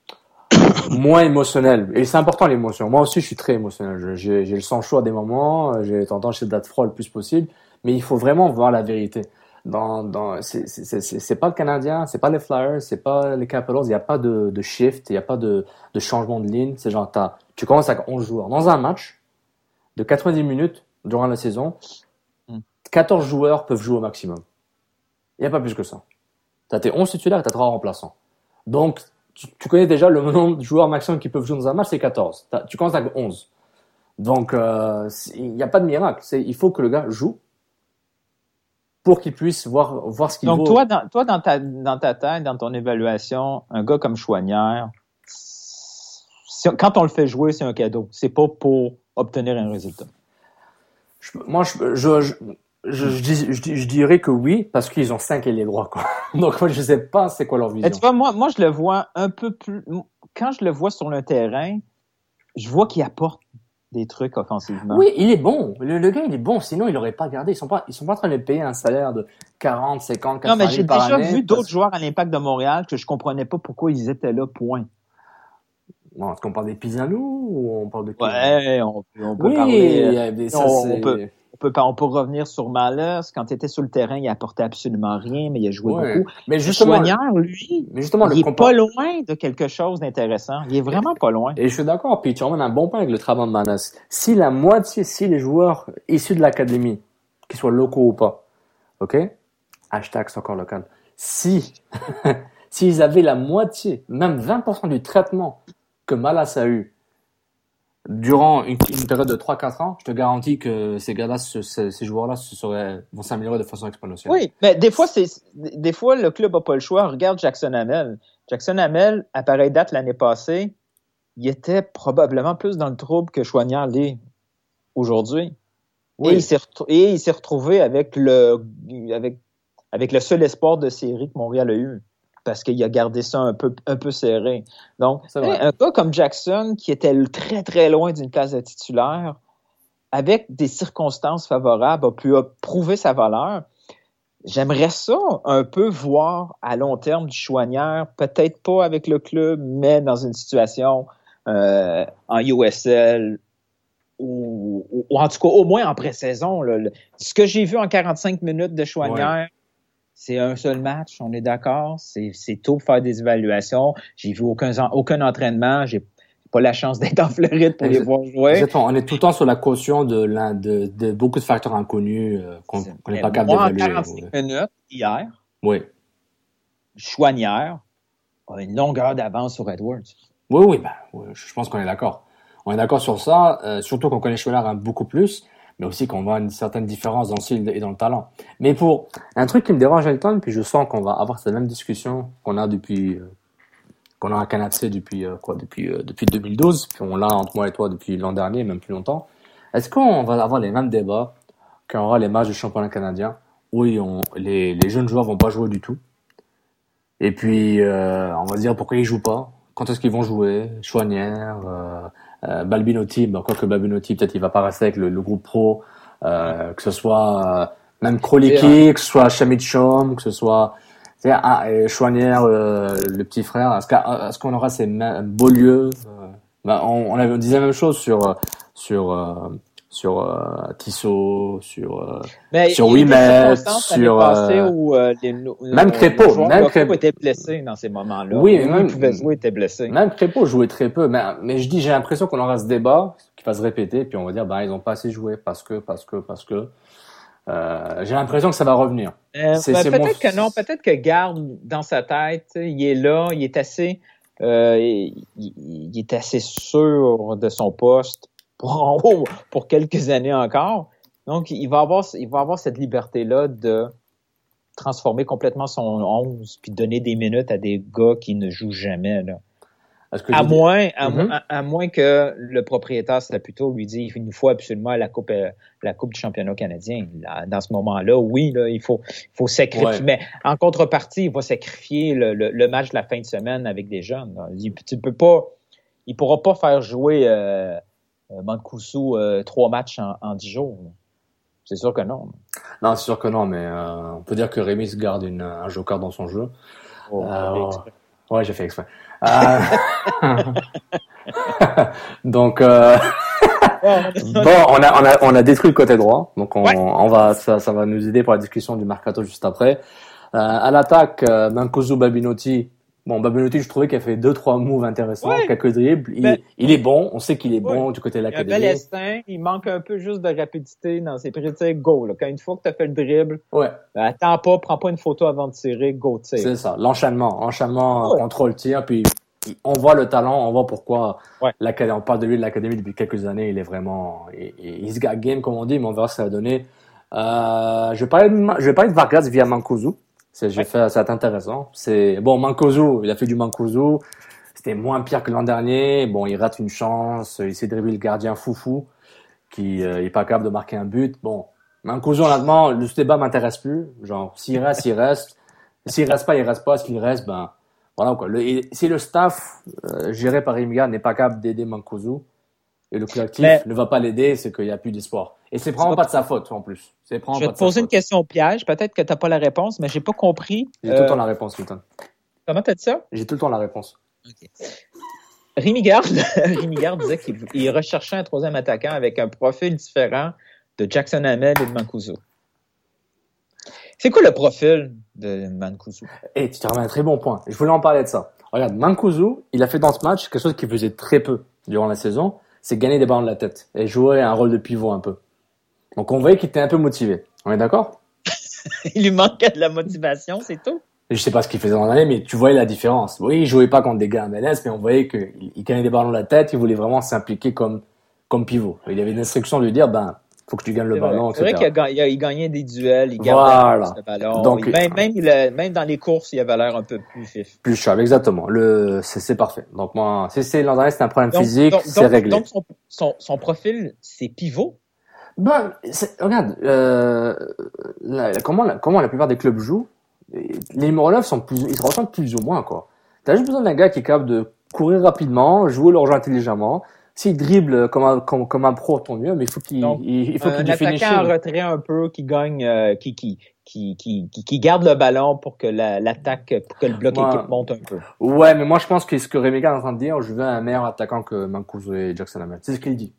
moins émotionnel. Et c'est important l'émotion. Moi aussi, je suis très émotionnel. J'ai, j'ai le sang chaud à des moments. J'ai tendance à d'être froid le plus possible. Mais il faut vraiment voir la vérité. Dans, dans, c'est, c'est, c'est, c'est pas le Canadien, c'est pas les Flyers, c'est pas les Capitals. Il n'y a pas de, de shift, il n'y a pas de, de changement de ligne. C'est genre, t'as, tu commences avec onze joueurs. Dans un match de quatre-vingt-dix minutes durant la saison, quatorze joueurs peuvent jouer au maximum. Il n'y a pas plus que ça. T'as tes onze titulaires et t'as trois remplaçants. Donc, tu, tu connais déjà le nombre de joueurs maximum qui peuvent jouer dans un match, c'est quatorze. T'as, tu commences avec onze. Donc, euh, il n'y a pas de miracle. C'est, il faut que le gars joue pour qu'il puisse voir, voir ce qu'il Donc, vaut. Donc, toi, dans, toi dans, ta, dans ta tête, dans ton évaluation, un gars comme Choignard, quand on le fait jouer, c'est un cadeau. C'est pas pour obtenir un résultat. Je, moi, je, je, je, je, je, je, je dirais que oui, parce qu'ils ont cinq ailiers droits, quoi. Donc, moi, je sais pas c'est quoi leur vision. Et tu vois, moi, moi, je le vois un peu plus... Quand je le vois sur le terrain, je vois qu'il apporte des trucs offensivement. Oui, il est bon. Le, le gars, il est bon. Sinon, il l'aurait pas gardé. Ils sont pas, ils sont pas en train de le payer un salaire de quarante, cinquante, quatre-vingts mille par année. Non, mais j'ai déjà vu d'autres joueurs à l'Impact de Montréal que je comprenais pas pourquoi ils étaient là, point. Bon, est-ce qu'on parle des Pisanou ou on parle de qui? Ouais, on, on peut oui, parler... Oui, ça, on, c'est... on peut... On peut, on peut revenir sur Malus. Quand il était sur le terrain, il apportait absolument rien, mais il a joué ouais. beaucoup. Mais justement, Choignard, lui, mais justement, il est compar... pas loin de quelque chose d'intéressant. Il est vraiment pas loin. Et je suis d'accord. Puis tu emmènes un bon point avec le travail de Malus. Si la moitié, si les joueurs issus de l'académie, qu'ils soient locaux ou pas, ok? Hashtag c'est encore local. Si, s'ils avaient la moitié, même vingt pour cent du traitement que Malus a eu durant une, une période de trois à quatre ans, je te garantis que ces gars-là, ce, ces, ces joueurs-là se seraient, vont s'améliorer de façon exponentielle. Oui, mais des fois, c'est, des fois, le club n'a pas le choix. Regarde Jackson Hamel. Jackson Hamel, à pareille date l'année passée, il était probablement plus dans le trouble que Choignard l'est aujourd'hui. Oui. Et, il s'est retrou- et il s'est retrouvé avec le, avec, avec le seul espoir de série que Montréal a eu. Parce qu'il a gardé ça un peu, un peu serré. Donc, un gars comme Jackson, qui était très, très loin d'une place de titulaire, avec des circonstances favorables, a pu prouver sa valeur. J'aimerais ça un peu voir à long terme du Choignard, peut-être pas avec le club, mais dans une situation euh, en U S L, ou, ou, ou en tout cas au moins en pré-saison. Là. Ce que j'ai vu en quarante-cinq minutes de Choignard, ouais. C'est un seul match, on est d'accord. C'est, c'est tôt pour faire des évaluations. J'ai vu aucun, aucun entraînement. J'ai pas la chance d'être en Floride pour Exactement. les voir jouer. Exactement. On est tout le temps sur la caution de, de, de beaucoup de facteurs inconnus euh, qu'on n'est pas capable d'évaluer. En quarante-cinq ouais. minutes, hier, oui. Choignard a une longueur d'avance sur Edwards. Oui, oui, ben, oui, je pense qu'on est d'accord. On est d'accord sur ça, euh, surtout qu'on connaît Choignard un beaucoup plus. Mais aussi qu'on voit une certaine différence dans le style et dans le talent. Mais pour un truc qui me dérange Elton, puis je sens qu'on va avoir cette même discussion qu'on a depuis euh, qu'on a à Canadien depuis euh, quoi depuis euh, depuis deux mille douze, puis on l'a entre moi et toi depuis l'an dernier, même plus longtemps. Est-ce qu'on va avoir les mêmes débats quand on aura les matchs du championnat canadien où on, les les jeunes joueurs vont pas jouer du tout, et puis euh, on va dire pourquoi ils jouent pas, quand est-ce qu'ils vont jouer, Choignard, euh, Euh, Balbinotti, ben, quoi que Balbinotti, peut-être il va pas rester avec le, le groupe pro, euh, que ce soit euh, même Kroliki, que ce soit Chamichom, que ce soit ah, Choignard, euh, le petit frère. Est-ce, est-ce qu'on aura ces mêmes Beaulieu euh, ben, on, on, avait, on disait la même chose sur sur euh, sur euh, Tissot, sur euh, mais sur Ouimet, sur euh, où, euh, les, même Crépeau, même Crépeau était blessé dans ces moments-là. Oui, même, même il pouvait jouer, était blessé. Même Crépeau jouait très peu, mais mais je dis j'ai l'impression qu'on aura ce débat qui va se répéter, puis on va dire bah ils ont pas assez joué parce que parce que parce que euh, j'ai l'impression que ça va revenir. Euh, c'est, ben, c'est peut-être mon... que non, peut-être que Garde dans sa tête, il est là, il est assez, euh, il, il est assez sûr de son poste. Pour, pour quelques années encore. Donc, il va avoir, il va avoir cette liberté-là de transformer complètement son onze puis donner des minutes à des gars qui ne jouent jamais, là. À moins, à, mm-hmm. à, à moins que le propriétaire Saputo lui dise il nous faut absolument la coupe, la coupe du championnat canadien. Là, dans ce moment-là, oui, là, il faut, il faut sacrifier. Ouais. Mais en contrepartie, il va sacrifier le, le, le match de la fin de semaine avec des jeunes. Il, tu peux pas, il pourra pas faire jouer euh, Mancuso euh, trois matchs en, en dix jours. Là. C'est sûr que non. Non, c'est sûr que non, mais euh, on peut dire que Rémi se garde une, un joker dans son jeu. Oh, euh, ouais, j'ai fait exprès. Euh... donc euh... bon, on a on a on a détruit le côté droit, donc on, ouais. on va ça ça va nous aider pour la discussion du mercato juste après. Euh, à l'attaque, euh, Mancuso, Babinotti. Bon, Babinotti, je trouvais qu'il a fait deux trois moves intéressants, ouais. quelques dribbles. Il, ben, il est bon, on sait qu'il est ouais. bon du côté de l'académie. Il a un bel instinct, il manque un peu juste de rapidité dans ses prises de tir. Go, là. Quand une fois que tu as fait le dribble, ouais. ben, attends pas, prends pas une photo avant de tirer, go tire. C'est ça, l'enchaînement, enchaînement, ouais. contrôle tir, puis on voit le talent, on voit pourquoi ouais. l'académie, on parle de lui de l'académie depuis quelques années, il est vraiment, il, il se got game comme on dit, mais on verra ce que ça va donner. Euh, je vais parler de, je vais parler de Vargas via Mancuso. C'est, j'ai ouais. fait, ça va être intéressant. C'est, bon, Mancuso, il a fait du Mancuso. C'était moins pire que l'an dernier. Bon, il rate une chance. Il s'est dribblé le gardien Foufou, qui, euh, est pas capable de marquer un but. Bon. Mancuso, honnêtement, le débat m'intéresse plus. Genre, s'il reste, il reste. S'il reste pas, il reste pas. S'il reste, ben, voilà, quoi. Le, et, si le staff, euh, géré par Rémi Garde n'est pas capable d'aider Mancuso, et le collectif mais, ne va pas l'aider, c'est qu'il n'y a plus d'espoir. Et c'est vraiment pas de sa faute, en plus. C'est vraiment je vais pas te poser une question piège. Peut-être que tu n'as pas la réponse, mais j'ai pas compris. J'ai euh... tout le temps la réponse, Milton. Comment t'as dit ça? J'ai tout le temps la réponse. Okay. Rémi Garde, Rémi Garde disait qu'il recherchait un troisième attaquant avec un profil différent de Jackson Hamel et de Mancuso. C'est quoi le profil de Mancuso? Eh, hey, tu te remets un très bon point. Je voulais en parler de ça. Regarde, Mancuso, il a fait dans ce match quelque chose qu'il faisait très peu durant la saison. C'est gagner des ballons de la tête et jouer un rôle de pivot un peu. Donc on voyait qu'il était un peu motivé. On est d'accord? Il lui manquait de la motivation, c'est tout? Je sais pas ce qu'il faisait dans l'année, mais tu voyais la différence. Oui, il jouait pas contre des gars à M L S, mais on voyait qu'il il gagnait des ballons de la tête, il voulait vraiment s'impliquer comme, comme pivot. Il y avait une instruction de lui dire, ben, faut que tu gagnes le c'est ballon, vrai. C'est et cetera. vrai qu'il a, il gagnait des duels, il gardait voilà. le ballon. Donc, il, même, même, il, même dans les courses, il avait l'air un peu plus vif. Plus chauve, exactement. Le, c'est, c'est parfait. Donc moi, c'est, c'est, l'an dernier, c'était un problème donc, physique, donc, c'est donc, réglé. Donc son, son, son profil, c'est pivot? Ben, c'est, regarde, euh, la, la, comment, la, comment la plupart des clubs jouent, les numéros neuf sont plus, ils se ressemblent plus ou moins, quoi. T'as juste besoin d'un gars qui est capable de courir rapidement, jouer leur jeu intelligemment. S'il dribble comme un, comme, comme un pro, tant mieux, mais il faut qu'il, Donc, il, il faut qu'il un attaquant en retrait un peu, qui gagne, euh, qui, qui, qui, qui, qui, qui garde le ballon pour que la, l'attaque, pour que le bloc moi, équipe monte un peu. Ouais, mais moi, je pense que ce que Rémi Garde est en train de dire, je veux un meilleur attaquant que Mancuso et Jackson Hamel. C'est ce qu'il dit.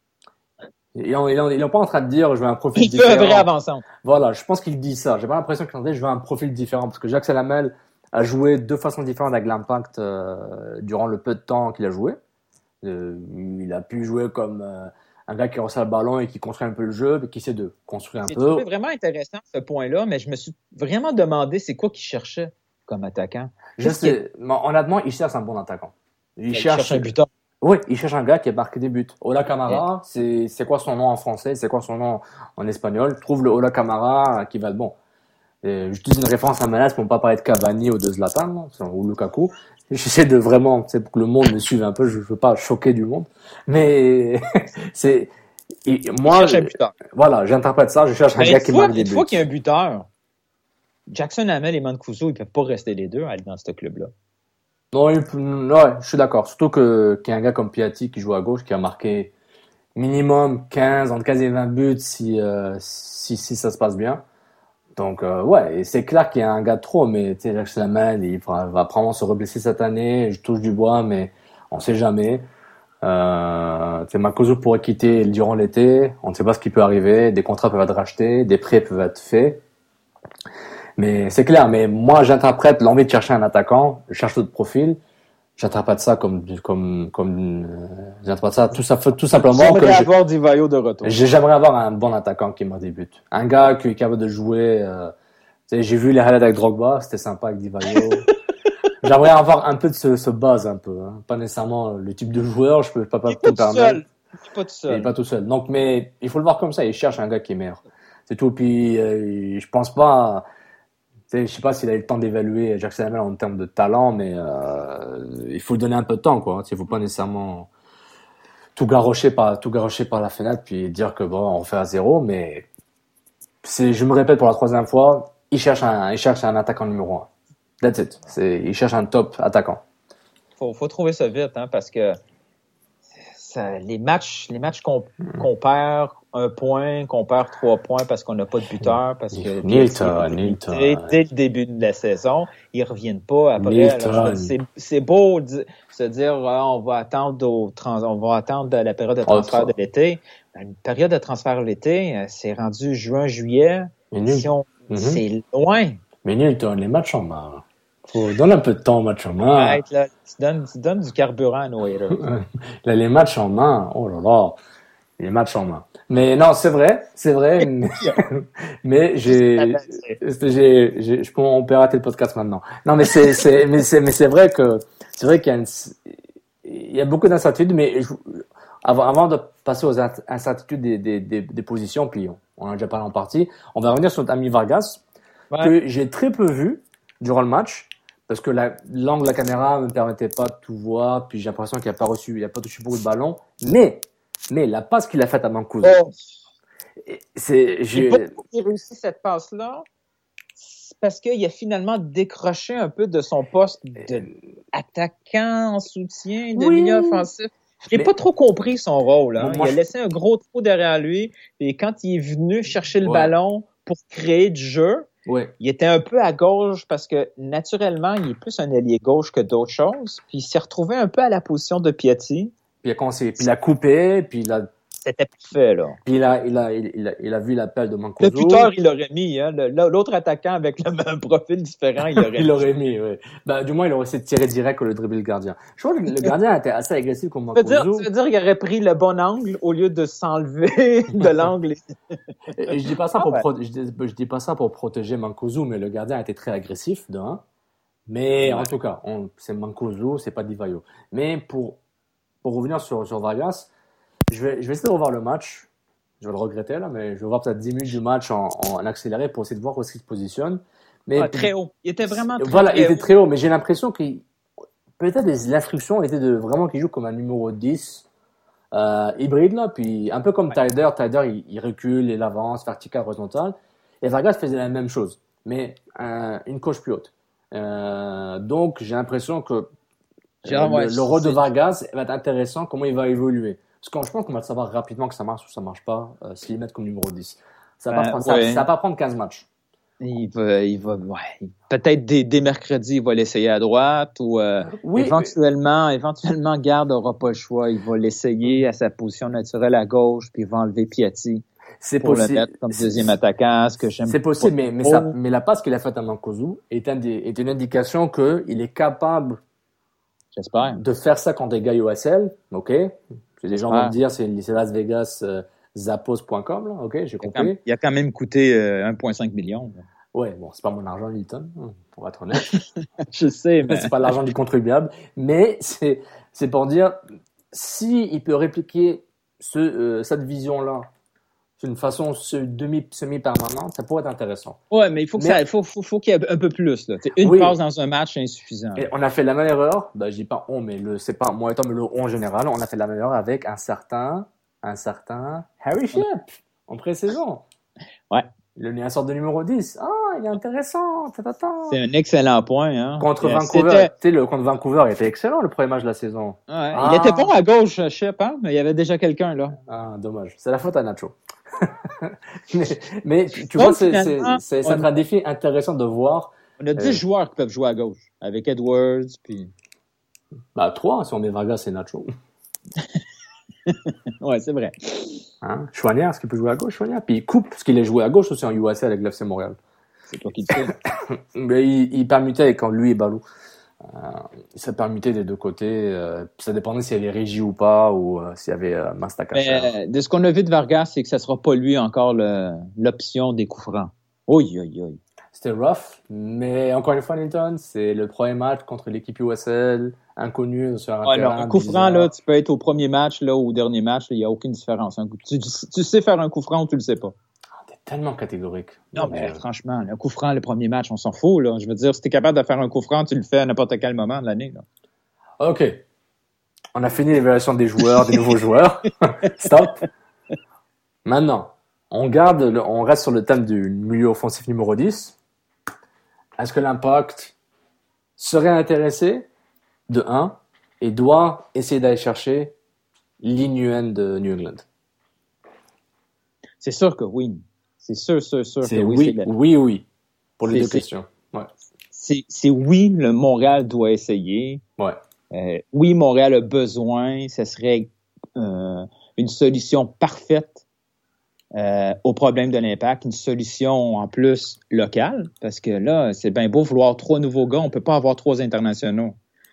Ils n'ont il est pas en train de dire je veux un profil il différent. Il veut un vrai avançant. Voilà, je pense qu'il dit ça. J'ai pas l'impression qu'il en dit je veux un profil différent parce que Jackson Hamel a joué de façon différente avec l'Impact euh, durant le peu de temps qu'il a joué. Euh, il a pu jouer comme euh, un gars qui reçoit le ballon et qui construit un peu le jeu et qui essaie de construire un c'est peu. C'est vraiment intéressant ce point-là, mais je me suis vraiment demandé c'est quoi qu'il cherchait comme attaquant. Je sais, qu'il... honnêtement, il cherche un bon attaquant. Il, il cherche, cherche un buteur. Oui, il cherche un gars qui a marqué des buts. Ola Camara, yeah. c'est, c'est quoi son nom en français? C'est quoi son nom en espagnol? Trouve le Ola Camara qui va être bon. Et j'utilise une référence à Manas pour ne pas parler de Cavani ou de Zlatan, ou Lukaku. J'essaie de vraiment, tu sais, pour que le monde me suive un peu, je veux pas choquer du monde. Mais, c'est, et moi, je cherche un buteur. Voilà, j'interprète ça, je cherche un Mais gars qui fois, marque des buts. Une fois qu'il y a un buteur, Jackson Hamel et Mancuso, ils peuvent pas rester les deux à aller dans ce club-là. Non, il, ouais, je suis d'accord. Surtout que, qu'il y a un gars comme Piatti qui joue à gauche, qui a marqué minimum quinze, entre quinze et vingt buts si, euh, si, si ça se passe bien. Donc, euh, ouais, et c'est clair qu'il y a un gars de trop, mais, tu sais, Jackson Hamel, il va, va probablement se reblesser cette année. Je touche du bois, mais on sait jamais. Euh, tu sais, Mancuso pourrait quitter durant l'été. On ne sait pas ce qui peut arriver. Des contrats peuvent être rachetés, des prêts peuvent être faits. Mais c'est clair, mais moi j'interprète l'envie de chercher un attaquant, je cherche d'autres profils, j'interprète ça comme comme comme euh, j'interprète ça tout ça tout simplement j'aimerais que avoir Divayo de retour. J'aimerais avoir un bon attaquant qui marque des buts, un gars qui est capable de jouer. Euh, tu sais, j'ai vu les highlights avec Drogba, c'était sympa avec Divayo. J'aimerais avoir un peu de ce, ce buzz un peu, hein. Pas nécessairement le type de joueur, je peux pas pas tout permettre. Il n'est pas tout seul. Il n'est pas tout seul. Donc, mais il faut le voir comme ça. Il cherche un gars qui est meilleur. C'est tout. Puis, euh, je pense pas. Je sais pas s'il a eu le temps d'évaluer Jackson Hamel en termes de talent, mais euh, il faut lui donner un peu de temps, quoi. Il faut pas nécessairement tout garrocher par tout garrocher par la fenêtre puis dire que bon, on refait à zéro. Mais c'est, je me répète pour la troisième fois, il cherche un, il cherche un attaquant numéro un. That's it. C'est, il cherche un top attaquant. Faut, faut trouver ça vite, hein, parce que ça, les matchs, les matchs qu'on, qu'on perd un point, qu'on perd trois points parce qu'on n'a pas de buteur, parce que Nilton, Nilton. Dès, dès le début de la saison, ils reviennent pas après. Alors, c'est, c'est beau de se dire ah, on va attendre au trans, on va attendre la période de transfert de l'été. Une période de transfert de l'été, c'est rendu juin, juillet. Si on, mm-hmm. C'est loin. Mais Nilton, les matchs en main. Faut donner un peu de temps aux matchs en main. Arrête, là, tu donnes, tu donnes du carburant à nos haters. Là, les matchs en main, oh là là, les matchs en main. Mais non, c'est vrai, c'est vrai. mais, mais j'ai, j'ai, j'ai, je peux, on peut arrêter le podcast maintenant. Non, mais c'est, c'est, mais c'est, mais c'est vrai que, c'est vrai qu'il y a une, il y a beaucoup d'incertitudes, mais je, avant, avant de passer aux incertitudes des, des, des, des positions, puis on, on en a déjà parlé en partie, on va revenir sur notre ami Vargas, ouais. que j'ai très peu vu durant le match. Parce que la, l'angle de la caméra ne me permettait pas de tout voir, puis j'ai l'impression qu'il n'a pas reçu, il n'a pas touché beaucoup de ballons. Mais, mais la passe qu'il a faite à Mancuso, oh. c'est, j'ai... Il a réussi cette passe-là, c'est parce qu'il a finalement décroché un peu de son poste d'attaquant en soutien, de oui. milieu offensif. Je n'ai mais... pas trop compris son rôle, hein. Moi, il a laissé un gros trou derrière lui, et quand il est venu chercher le ouais. ballon pour créer du jeu, ouais. il était un peu à gauche parce que, naturellement, il est plus un ailier gauche que d'autres choses. Puis il s'est retrouvé un peu à la position de Piatti. Puis il a, puis il a coupé, puis il a... C'était parfait, là. Puis il a, il a, il a, il a vu l'appel de Mancuso. Le buteur, il l'aurait mis, hein. Le, l'autre attaquant avec le même profil différent, il l'aurait mis. il l'aurait mis, oui. Ben, du moins, il aurait essayé de tirer direct au lieu de dribbler le gardien. Je crois que le gardien était assez agressif comme Mancuso. Tu veux dire, tu veux dire qu'il aurait pris le bon angle au lieu de s'enlever de l'angle. Et je dis pas ça pour, ah, pro... je, dis, je dis pas ça pour protéger Mancuso, mais le gardien a été très agressif, de un. Mais, ouais. en tout cas, on, c'est Mancuso, c'est pas Di Vaio. Mais pour, pour revenir sur, sur Vargas, je vais, je vais essayer de revoir le match. Je vais le regretter, là, mais je vais voir peut-être dix minutes du match en, en accéléré pour essayer de voir où est-ce qu'il se positionne. Mais ah, très haut. Il était vraiment très, voilà, très il était haut. très haut, mais j'ai l'impression qu'il, peut-être les instructions étaient de vraiment qu'il joue comme un numéro dix, euh, hybride, là, puis un peu comme ouais. Tyder. Tyder, il, il recule, il avance, vertical, horizontal. Et Vargas faisait la même chose, mais euh, une coche plus haute. Euh, donc, j'ai l'impression que euh, ouais, le, le rôle de Vargas va être intéressant, comment il va évoluer. Parce que je pense qu'on va savoir rapidement que ça marche ou ça marche pas, euh, s'ils mettent comme numéro dix. Ça va, euh, prendre, ouais. ça, ça va pas prendre quinze matchs. Il va, il va, ouais. Peut-être dès, dès mercredi, il va l'essayer à droite ou euh, oui, éventuellement, mais... éventuellement, Garde n'aura pas le choix. Il va l'essayer à sa position naturelle à gauche, puis il va enlever Piatti. C'est pour possible. le mettre comme deuxième attaquant, ce que j'aime. C'est possible, mais, mais, ça, mais la passe qu'il a faite à Mancuso est, un des, est une indication qu'il est capable J'espère. de faire ça quand des gars U S L, ok? Les gens ah. vont me dire, c'est, c'est Las Vegas euh, Zappos point com, là, ok, j'ai compris. Il a quand même coûté euh, un virgule cinq million. Là. Ouais, bon, c'est pas mon argent, Hilton, pour être honnête. Je sais, mais. C'est pas l'argent du contribuable. Mais c'est, c'est pour dire, si il peut répliquer ce, euh, cette vision-là d'une façon demi, semi-permanente, ça pourrait être intéressant. Ouais, mais il faut que mais, ça, faut, faut, faut qu'il y ait un peu plus, là. T'sais, une oui. passe dans un match, c'est insuffisant. Et on a fait la même erreur, ben, je dis pas on, mais le, c'est pas moi étant, mais le on en général, on a fait la même erreur avec un certain, un certain Harry Shipp, en pré-saison. Ouais. Le, il y a une sorte de numéro dix. Ah, il est intéressant, ta-ta-ta. C'est un excellent point, hein. Contre Vancouver, tu sais, le, contre Vancouver, il était excellent, le premier match de la saison. Ouais. Ah. Il était bon à gauche, Shipp, hein, mais il y avait déjà quelqu'un, là. Ah, dommage. C'est la faute à Nacho. mais, mais tu, tu vois, c'est, c'est, c'est, c'est un défi intéressant de voir. On a dix euh, joueurs qui peuvent jouer à gauche, avec Edwards, puis... Bah, trois, si on met Vargas et Nacho. Ouais, c'est vrai. Hein? Chouanière, est-ce qu'il peut jouer à gauche, Chouanière? Puis il coupe, parce qu'il est joué à gauche aussi en U S L avec l'F C Montréal. C'est toi qui le sais. Mais il, il permutait avec lui et Balou. Euh, ça permutait des deux côtés. Euh, ça dépendait s'il y avait Régie ou pas, ou euh, s'il y avait euh, Mastakacher. Mais de ce qu'on a vu de Vargas, c'est que ça sera pas lui encore le, l'option des coups francs. Oui, oui, oui. c'était rough, mais encore une fois, Newton, c'est le premier match contre l'équipe U S L, inconnu sur un ouais, terrain. Non, un coup franc, là, tu peux être au premier match là, ou au dernier match, il n'y a aucune différence. Un coup, tu, tu sais faire un coup franc ou tu le sais pas. Ah, t'es tellement catégorique. Non, Donc, mais euh... franchement, un coup franc, le premier match, on s'en fout. Là. Je veux dire, si tu es capable de faire un coup franc, tu le fais à n'importe quel moment de l'année. Là. OK. On a fini l'évaluation des joueurs, des nouveaux joueurs. Stop. Maintenant, on garde, le, on reste sur le thème du milieu offensif numéro dix. Est-ce que l'Impact serait intéressé, de un, et doit essayer d'aller chercher l'Inuan de New England? C'est sûr que oui. C'est sûr, sûr, sûr c'est que oui. Oui, c'est oui, oui, oui. Pour les c'est, deux c'est, questions. Ouais. C'est, c'est oui, le Montréal doit essayer. Ouais. Euh, oui, Montréal a besoin. Ce serait euh, une solution parfaite euh, au problème de l'Impact. Une solution en plus locale. Parce que là, c'est bien beau vouloir trois nouveaux gars. On peut pas avoir trois internationaux.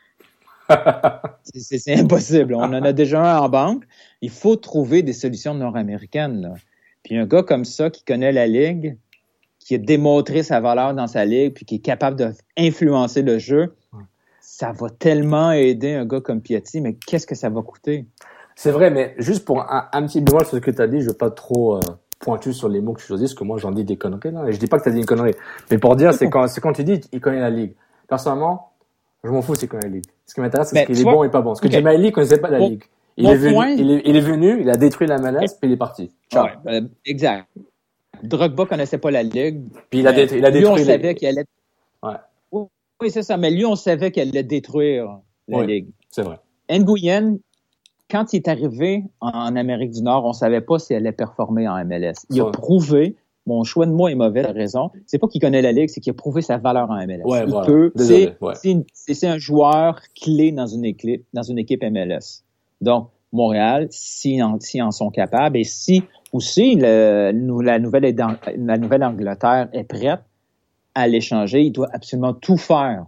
c'est, c'est, c'est impossible. On en a déjà un en banque. Il faut trouver des solutions nord-américaines. Là. Puis un gars comme ça qui connaît la Ligue, qui a démontré sa valeur dans sa Ligue, puis qui est capable d'influencer le jeu, ça va tellement aider un gars comme Piatti, mais qu'est-ce que ça va coûter? C'est vrai, mais juste pour un, un petit bémol sur ce que tu as dit, je veux pas trop euh, pointu sur les mots que tu choisis, parce que moi j'en dis des conneries là, et je dis pas que tu as dit une connerie. Mais pour dire, c'est quand, c'est quand tu dis il connaît la Ligue. Personnellement, je m'en fous s'il connaît la Ligue. Ce qui m'intéresse, c'est ce qu'il est bon et pas bon. Parce que okay. Jamaili connaissait pas la bon, Ligue. Il, bon est venu, point... il, est, il est venu, il a détruit la M L S, puis il est parti. Ciao. Ouais, euh, exact. Drogba connaissait pas la Ligue. Puis il a, détruit, il a détruit. Lui, on les... savait qu'il allait. Ouais. Oui, c'est ça. Mais lui, on savait qu'elle allait détruire la oui, Ligue. C'est vrai. Nguyen, quand il est arrivé en Amérique du Nord, on savait pas s'il allait performer en M L S. Il ça. a prouvé. Mon choix de mot est mauvais, t'as raison. C'est pas qu'il connaît la Ligue, c'est qu'il a prouvé sa valeur en M L S. Ouais, il voilà. peut. Désolé, c'est, ouais. c'est, une, c'est, c'est un joueur clé dans une équipe, dans une équipe M L S. Donc, Montréal, si en, si en sont capables, et si aussi le, la nouvelle la Nouvelle-Angleterre est prête à l'échanger, il doit absolument tout faire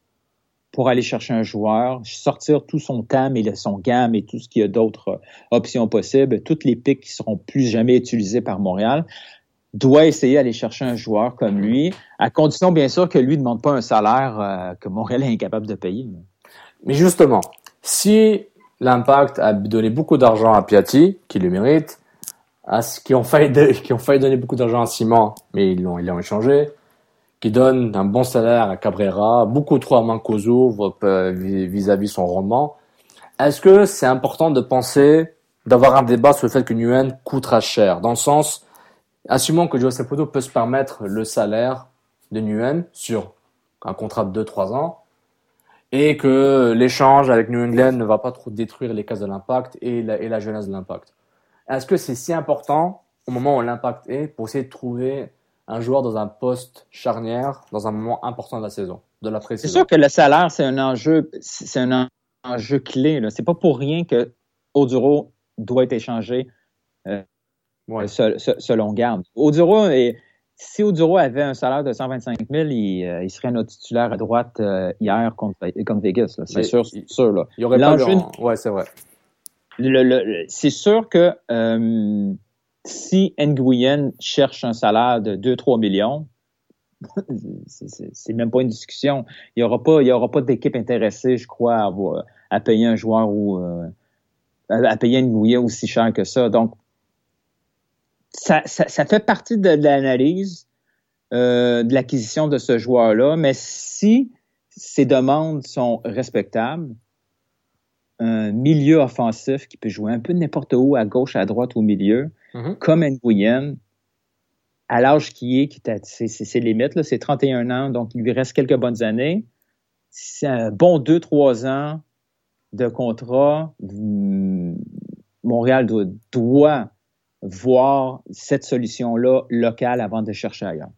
pour aller chercher un joueur, sortir tout son T A M et son G A M et tout ce qu'il y a d'autres options possibles, toutes les pics qui seront plus jamais utilisées par Montréal, doit essayer d'aller chercher un joueur comme lui, à condition bien sûr que lui ne demande pas un salaire euh, que Montréal est incapable de payer. Mais justement, si l'Impact a donné beaucoup d'argent à Piatti, qui le mérite, à ce qui ont failli, de, qui ont failli donner beaucoup d'argent à Simon, mais ils l'ont, ils l'ont échangé, qui donne un bon salaire à Cabrera, beaucoup trop à Mancoso vis-à-vis son rendement. Est-ce que c'est important de penser, d'avoir un débat sur le fait que Nguyen coûtera cher, dans le sens, assumons que José Poto peut se permettre le salaire de Nguyen sur un contrat de deux trois ans, et que l'échange avec New England ne va pas trop détruire les cases de l'Impact et la, et la jeunesse de l'Impact. Est-ce que c'est si important au moment où l'Impact est pour essayer de trouver un joueur dans un poste charnière dans un moment important de la saison, de la pré-saison? C'est sûr que le salaire, c'est un enjeu, c'est un enjeu clé, là. C'est pas pour rien que Oduro doit être échangé euh, ouais. selon Garde. Oduro est Si Oduro avait un salaire de cent vingt-cinq mille, il, euh, il serait notre titulaire à droite euh, hier contre, contre Vegas. Là. C'est mais sûr, c'est sûr. Là. Il y aurait L'enjeu, pas de... Ouais, c'est vrai. Le, le, le, c'est sûr que euh, si Nguyen cherche un salaire de deux à trois millions, c'est, c'est, c'est même pas une discussion. Il y aura pas, il y aura pas d'équipe intéressée, je crois, à, à payer un joueur ou euh, à payer Nguyen aussi cher que ça. Donc, Ça, ça, ça fait partie de, de l'analyse euh, de l'acquisition de ce joueur-là, mais si ces demandes sont respectables, un milieu offensif qui peut jouer un peu n'importe où, à gauche, à droite, au milieu, mm-hmm. comme Nguyen, à l'âge qu'il est, qui est à, c'est, c'est ses limites, là, c'est trente et un ans, donc il lui reste quelques bonnes années. C'est un bon deux trois ans de contrat. Montréal doit, doit voir cette solution-là locale avant de chercher ailleurs.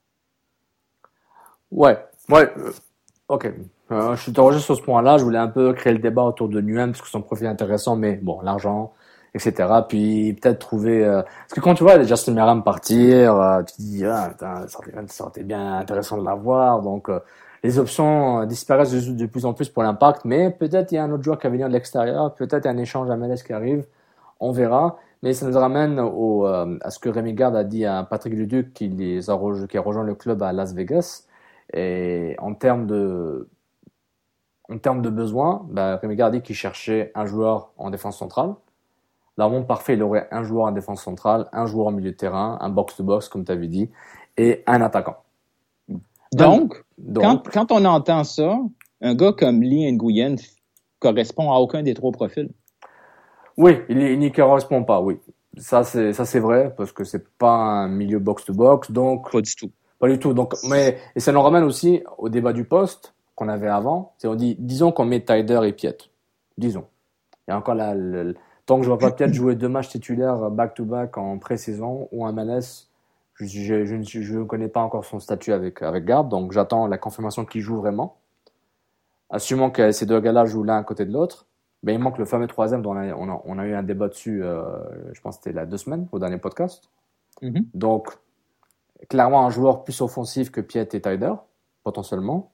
Ouais, ouais, euh, ok. Euh, je te rejoins sur ce point-là. Je voulais un peu créer le débat autour de Nguyen parce que son profil est intéressant, mais bon, l'argent, et cetera. Puis peut-être trouver... Euh... Parce que quand tu vois Justin Meram partir, euh, tu te dis, ah, putain, ça aurait été bien intéressant de l'avoir. Donc, euh, les options disparaissent de, de plus en plus pour l'Impact, mais peut-être il y a un autre joueur qui va venir de l'extérieur, peut-être il y a un échange à M L S qui arrive, on verra. Mais ça nous ramène au, euh, à ce que Rémi Garde a dit à Patrick Leduc qui, les a rejoint, qui a rejoint le club à Las Vegas. Et en termes de, en termes de besoins, bah, Rémi Garde dit qu'il cherchait un joueur en défense centrale. Dans le monde parfait, il aurait un joueur en défense centrale, un joueur en milieu de terrain, un box-to-box, comme tu avais dit, et un attaquant. Donc, Donc quand, quand on entend ça, un gars comme Lee Nguyen correspond à aucun des trois profils. Oui, il, il n'y correspond pas, oui. Ça c'est, ça, c'est vrai, parce que c'est pas un milieu box-to-box, donc. Pas du tout. Pas du tout. Donc, mais, et ça nous ramène aussi au débat du poste qu'on avait avant. C'est, on dit, disons qu'on met Taider et Piet. Disons. Il y a encore là, le, le, tant que je vois pas Piet jouer deux matchs titulaires back-to-back en pré-saison ou en M L S, je, je, je, je, je ne connais pas encore son statut avec, avec Garde, donc j'attends la confirmation qu'il joue vraiment. Assumons que ces deux gars-là jouent l'un à côté de l'autre. Ben, il manque le fameux troisième dont on a, on a, on a eu un débat dessus, euh, je pense que c'était il y a deux semaines, au dernier podcast. Mm-hmm. Donc, clairement, un joueur plus offensif que Piet et Taider, potentiellement.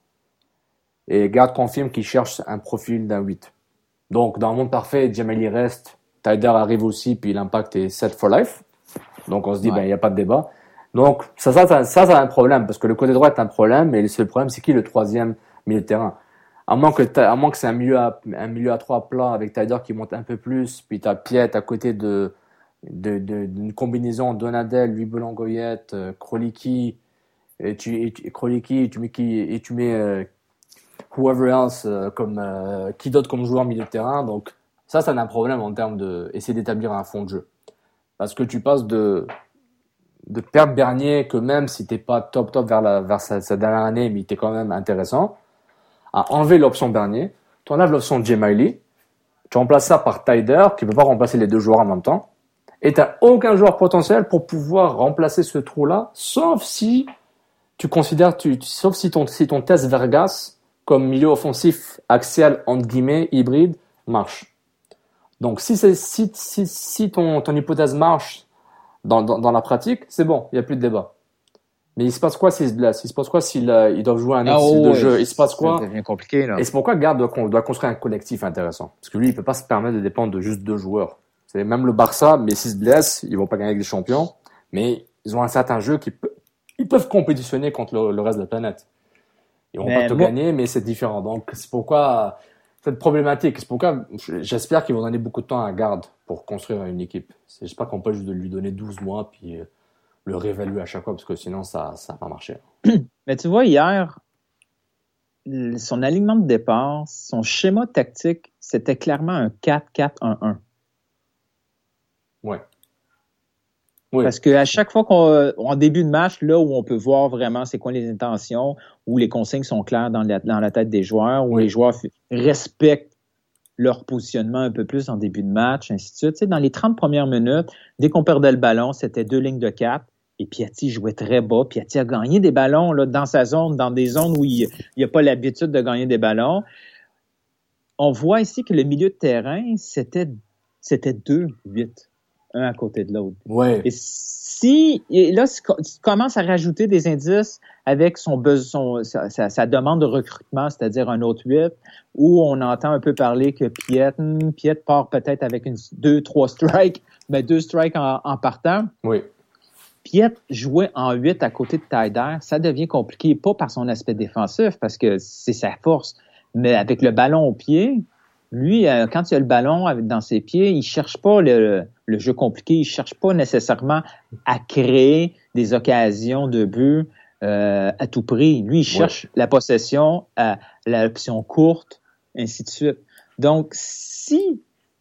Et Garde confirme qu'il cherche un profil d'un huit. Donc, dans le monde parfait, Djemeli reste, Taider arrive aussi, puis l'impact est set for life. Donc, on se dit, ouais. ben, il n'y a pas de débat. Donc, ça, ça, ça, ça, ça a un problème, parce que le côté droit est un problème, mais le seul problème, c'est qui le troisième milieu de terrain? À moins que, à moins que c'est un milieu à, un milieu à trois plats avec Taider qui monte un peu plus, puis t'as Piet à côté de, de, de, d'une combinaison Donadel, Louis Bolangoyette, euh, Kroliki, et tu, et tu, Kroliki, et tu mets qui, et tu mets, euh, whoever else, euh, comme, euh, qui d'autre comme joueur milieu de terrain. Donc, ça, ça a un problème en termes de, essayer d'établir un fond de jeu. Parce que tu passes de, de perdre Bernier, que même si t'es pas top top vers la, vers sa, sa dernière année, mais t'es quand même intéressant, à enlever l'option Bernier, tu enlèves l'option Djemeli, tu remplaces ça par Taider, qui ne peut pas remplacer les deux joueurs en même temps, et tu n'as aucun joueur potentiel pour pouvoir remplacer ce trou-là, sauf si tu considères, tu, sauf si ton, si ton test Vergas, comme milieu offensif axial, entre guillemets, hybride, marche. Donc, si, c'est, si, si, si ton, ton hypothèse marche dans, dans, dans la pratique, c'est bon, il n'y a plus de débat. Mais il se passe quoi s'ils se blessent? Il se passe quoi s'ils euh, ils doivent jouer un autre oh, style de ouais, jeu? Il se passe quoi? Ça devient compliqué, là. Et c'est pourquoi Garde doit, doit construire un collectif intéressant. Parce que lui, il peut pas se permettre de dépendre de juste deux joueurs. C'est même le Barça, mais s'ils se blessent, ils vont pas gagner avec les champions. Mais ils ont un certain jeu qui peut, ils peuvent compétitionner contre le, le reste de la planète. Ils vont mais pas tout moi... gagner, mais c'est différent. Donc, c'est pourquoi cette problématique, c'est pourquoi j'espère qu'ils vont donner beaucoup de temps à Garde pour construire une équipe. C'est, j'espère qu'on peut juste lui donner douze mois, puis le réévaluer à chaque fois, parce que sinon, ça ça va pas marcher. Mais tu vois, hier, son alignement de départ, son schéma tactique, c'était clairement un quatre quatre un un. Ouais. Oui. Parce qu'à chaque fois qu'on, en début de match, là où on peut voir vraiment c'est quoi les intentions, où les consignes sont claires dans la, dans la tête des joueurs, où oui. les joueurs respectent leur positionnement un peu plus en début de match, ainsi de suite. Tu sais, dans les trente premières minutes, dès qu'on perdait le ballon, c'était deux lignes de quatre. Et Piatti jouait très bas. Piatti a gagné des ballons là, dans sa zone, dans des zones où il n'a pas l'habitude de gagner des ballons. On voit ici que le milieu de terrain, c'était, c'était deux huit, un à côté de l'autre. Ouais. Et si et là, tu commences à rajouter des indices avec son besoin, sa, sa, sa demande de recrutement, c'est-à-dire un autre huit, où on entend un peu parler que Piet, Piet part peut-être avec une deux, trois strikes, mais deux strikes en, en partant. Oui. Piet jouer en huit à côté de Taider, ça devient compliqué, pas par son aspect défensif, parce que c'est sa force, mais avec le ballon au pied, lui, quand il a le ballon dans ses pieds, il cherche pas le, le jeu compliqué, il cherche pas nécessairement à créer des occasions de but euh, à tout prix. Lui, il cherche ouais. la possession, euh, l'option courte, ainsi de suite. Donc, si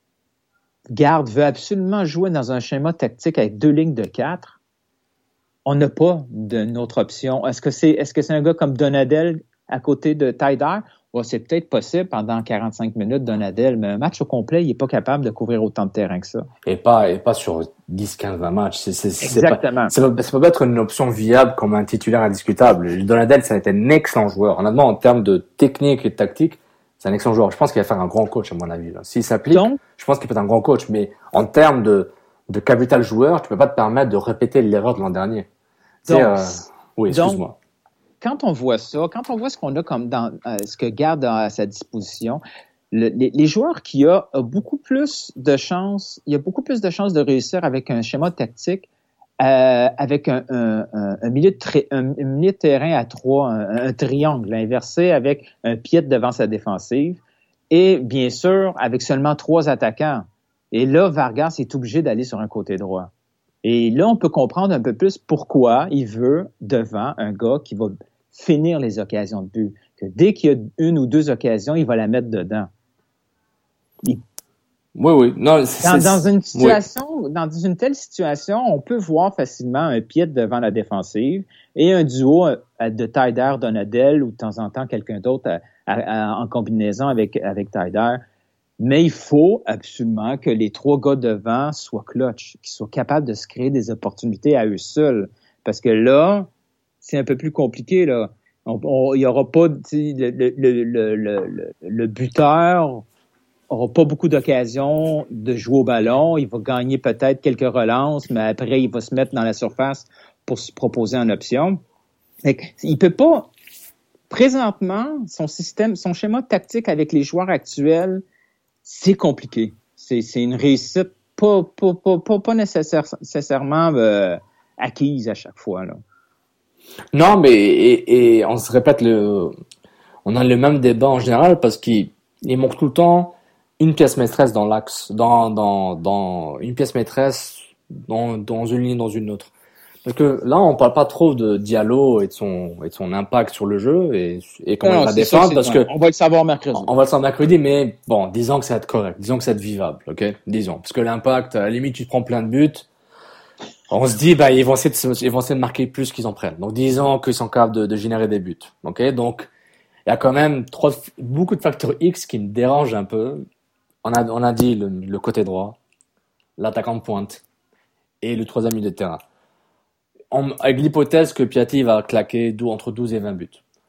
Garde veut absolument jouer dans un schéma tactique avec deux lignes de quatre, on n'a pas d'une autre option. Est-ce que c'est, est-ce que c'est un gars comme Donadel à côté de Taider? Ouais, c'est peut-être possible pendant quarante-cinq minutes, Donadel, mais un match au complet, il n'est pas capable de couvrir autant de terrain que ça. Et pas, et pas sur dix, quinze, vingt matchs. C'est, c'est, Exactement. C'est pas, ça peut pas être une option viable comme un titulaire indiscutable. Donadel, ça a été un excellent joueur. Honnêtement, en termes de technique et de tactique, c'est un excellent joueur. Je pense qu'il va faire un grand coach, à mon avis. Là. S'il s'applique, Donc, je pense qu'il peut être un grand coach. Mais en termes de, de capital joueur, tu peux pas te permettre de répéter l'erreur de l'an dernier. Donc, euh, oui, excuse-moi. Donc, quand on voit ça, quand on voit ce qu'on a comme dans euh, ce que Garde a à sa disposition, le, les, les joueurs qui a, a beaucoup plus de chances, il y a beaucoup plus de chances de réussir avec un schéma tactique, euh, avec un, un, un, un, milieu de tri, un, un milieu de terrain à trois, un, un triangle inversé avec un pied devant sa défensive, et bien sûr avec seulement trois attaquants. Et là, Vargas est obligé d'aller sur un côté droit. Et là, on peut comprendre un peu plus pourquoi il veut devant un gars qui va finir les occasions de but. Que dès qu'il y a une ou deux occasions, il va la mettre dedans. Il... Oui, oui. Non, c'est, dans, c'est... dans une situation, oui. dans une telle situation, on peut voir facilement un Piet devant la défensive et un duo de Taider, Donadel ou de temps en temps quelqu'un d'autre à, à, à, en combinaison avec, avec Taider. Mais il faut absolument que les trois gars devant soient clutch, qu'ils soient capables de se créer des opportunités à eux seuls. Parce que là, c'est un peu plus compliqué, là. On, on, il y aura pas, le, le, le, le, le buteur aura pas beaucoup d'occasions de jouer au ballon. Il va gagner peut-être quelques relances, mais après, il va se mettre dans la surface pour se proposer en option. Fait il peut pas, présentement, son système, son schéma tactique avec les joueurs actuels, c'est compliqué. C'est, c'est une réussite pas, pas, pas, pas, pas nécessaire, nécessairement euh, acquise à chaque fois, là. Non, mais et, et on se répète le, on a le même débat en général parce qu'il il manque tout le temps une pièce maîtresse dans l'axe, dans dans dans une pièce maîtresse dans dans une ligne dans une autre. Parce que là, on parle pas trop de Diallo et de son et de son impact sur le jeu et et comment non, il va défendre ça, parce que on va le savoir mercredi. On va le savoir mercredi, mais bon, disons que ça va être correct, disons que ça va être vivable, ok, disons, parce que l'impact, à la limite, tu te prends plein de buts. On se dit, bah, ils vont essayer de, ils vont essayer de marquer plus qu'ils en prennent. Donc, disons qu'ils sont capables de, de générer des buts. Ok? Donc, il y a quand même trop, beaucoup de facteurs X qui me dérangent un peu. On a, on a dit le, le côté droit, l'attaquant de pointe et le troisième milieu de terrain. On, avec l'hypothèse que Piatti va claquer entre douze et vingt buts.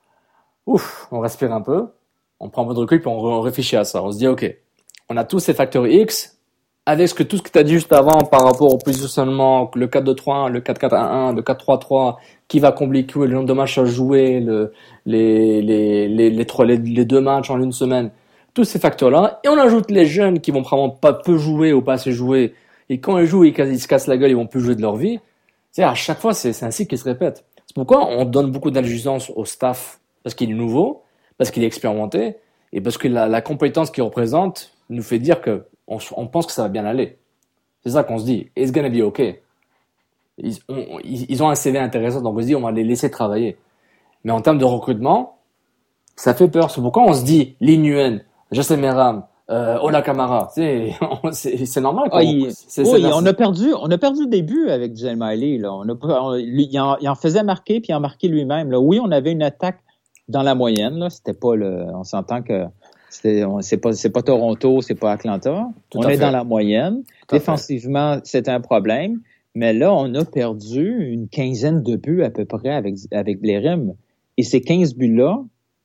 Ouf, on respire un peu. On prend un peu de recul puis on, on réfléchit à ça. On se dit, ok, on a tous ces facteurs X. Avec ce que tout ce que tu as dit juste avant par rapport au positionnement, le quatre deux trois un, le quatre quatre un un, le quatre trois trois, qui va compliquer le nombre de matchs à jouer, le, les, les, les, les, trois, les, les deux matchs en une semaine, tous ces facteurs-là, et on ajoute les jeunes qui vont probablement pas peu jouer ou pas assez jouer, et quand ils jouent, ils, ils se cassent la gueule, ils vont plus jouer de leur vie. C'est à chaque fois, c'est, c'est un cycle qui se répète. C'est pourquoi on donne beaucoup d'indulgence au staff, parce qu'il est nouveau, parce qu'il est expérimenté, et parce que la, la compétence qu'il représente nous fait dire que On, on pense que ça va bien aller. C'est ça qu'on se dit. It's gonna be okay. Ils, on, ils, ils ont un C V intéressant, donc on se dit on va les laisser travailler. Mais en termes de recrutement, ça fait peur. C'est pourquoi on se dit Linuen, José Meram, euh, Ola Kamara. C'est, c'est, c'est normal. Ah, il, c'est, oui, c'est on a perdu, on a perdu le début avec Jalen Miley. Là, on a, on, lui, il, en, il en faisait marquer puis il en marquait lui-même. Là, oui, on avait une attaque dans la moyenne. Là, c'était pas le. On s'entend que. C'est, on, c'est pas, c'est pas Toronto, c'est pas Atlanta. Tout on est fait. Dans la moyenne. Tout Défensivement, c'est un problème. Mais là, on a perdu une quinzaine de buts à peu près avec, avec Blérim. Et ces quinze buts-là,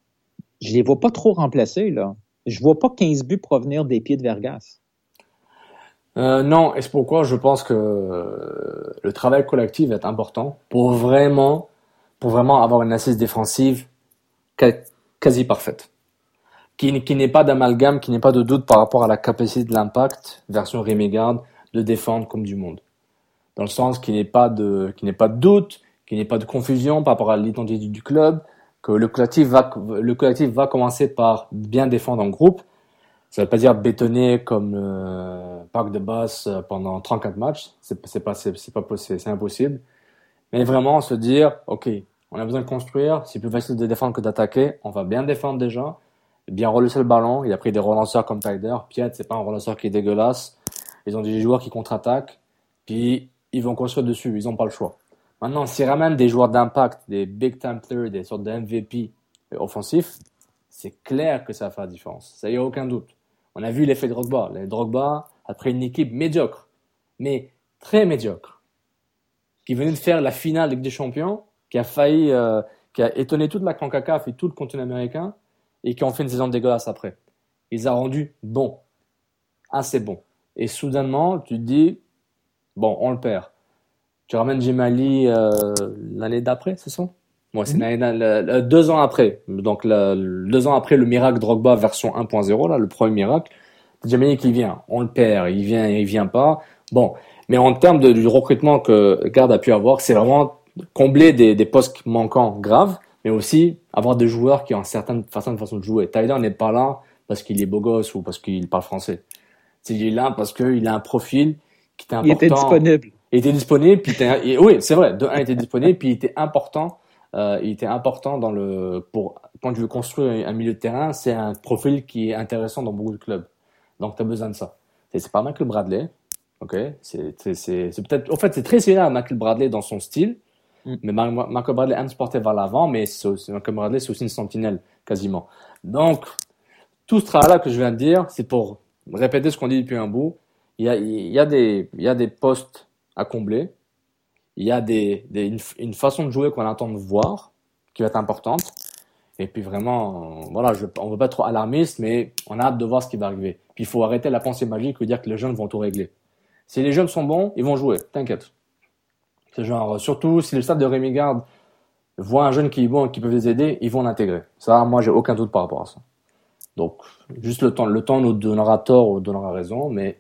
je les vois pas trop remplacés, là. Je vois pas quinze buts provenir des pieds de Vargas. Euh, non, et c'est pourquoi je pense que le travail collectif est important pour vraiment, pour vraiment avoir une assise défensive quasi parfaite. Qui, qui n'est pas d'amalgame, qui n'est pas de doute par rapport à la capacité de l'Impact, version Rémi Garde, de défendre comme du monde. Dans le sens qu'il n'est pas de, qu'il n'est pas de doute, qu'il n'est pas de confusion par rapport à l'identité du club, que le collectif va, le collectif va commencer par bien défendre en groupe. Ça veut pas dire bétonner comme le Parc de Basse pendant trente-quatre matchs. C'est, c'est pas, c'est, c'est pas possible, c'est impossible. Mais vraiment se dire, ok, on a besoin de construire, c'est plus facile de défendre que d'attaquer, on va bien défendre déjà. Bien relancer le ballon. Il a pris des relanceurs comme Taider. Piet, c'est pas un relanceur qui est dégueulasse. Ils ont des joueurs qui contre-attaquent. Puis, ils vont construire dessus. Ils ont pas le choix. Maintenant, s'ils ramènent des joueurs d'impact, des big time players, des sortes de M V P offensifs, c'est clair que ça va faire la différence. Ça y a aucun doute. On a vu l'effet Drogba. Les Drogba, après une équipe médiocre, mais très médiocre, qui venait de faire la finale de Ligue des Champions, qui a failli, euh, qui a étonné toute la CONCACAF et tout le continent américain, et qui ont fait une saison dégueulasse après. Ils ont rendu bon. Assez bon. Et soudainement, tu te dis, bon, on le perd. Tu ramènes Jemali euh, l'année d'après, c'est ça? Moi, c'est mm-hmm. le, le, deux ans après. Donc, le, le, deux ans après le miracle Drogba version un point zéro, là, le premier miracle. Dominique, il vient. On le perd. Il vient, il vient pas. Bon. Mais en termes de, du recrutement que Garde a pu avoir, c'est vraiment combler des, des postes manquants graves, mais aussi avoir des joueurs qui ont certaines façons, façon de jouer. Tyler n'est pas là parce qu'il est beau gosse ou parce qu'il parle français. Il est là parce qu'il a un profil qui était important. Il était disponible. Il était disponible, puis était, et, oui, c'est vrai. De un, il était disponible, puis il était important. Euh, il était important dans le pour quand tu veux construire un milieu de terrain, c'est un profil qui est intéressant dans beaucoup de clubs. Donc, tu as besoin de ça. Et c'est pas Michael Bradley. Ok, c'est, c'est, c'est, c'est peut-être, en fait, c'est très similaire à Michael Bradley dans son style, mm. mais Michael Bradley aime se porter vers l'avant, mais c'est, c'est, Michael Bradley, c'est aussi une sentinelle, quasiment. Donc, tout ce travail-là que je viens de dire, c'est pour répéter ce qu'on dit depuis un bout. Il y a, il y a des, il y a des postes à combler. Il y a des, des, une, une façon de jouer qu'on attend de voir, qui va être importante. Et puis vraiment, voilà, je, on veut pas être trop alarmiste, mais on a hâte de voir ce qui va arriver. Puis il faut arrêter la pensée magique de dire que les jeunes vont tout régler. Si les jeunes sont bons, ils vont jouer, t'inquiète. C'est genre, surtout si le staff de Rémi Garde voit un jeune qui est bon et qui peut les aider, ils vont l'intégrer. Ça, moi, j'ai aucun doute par rapport à ça. Donc, juste le temps, le temps nous donnera tort ou donnera raison, mais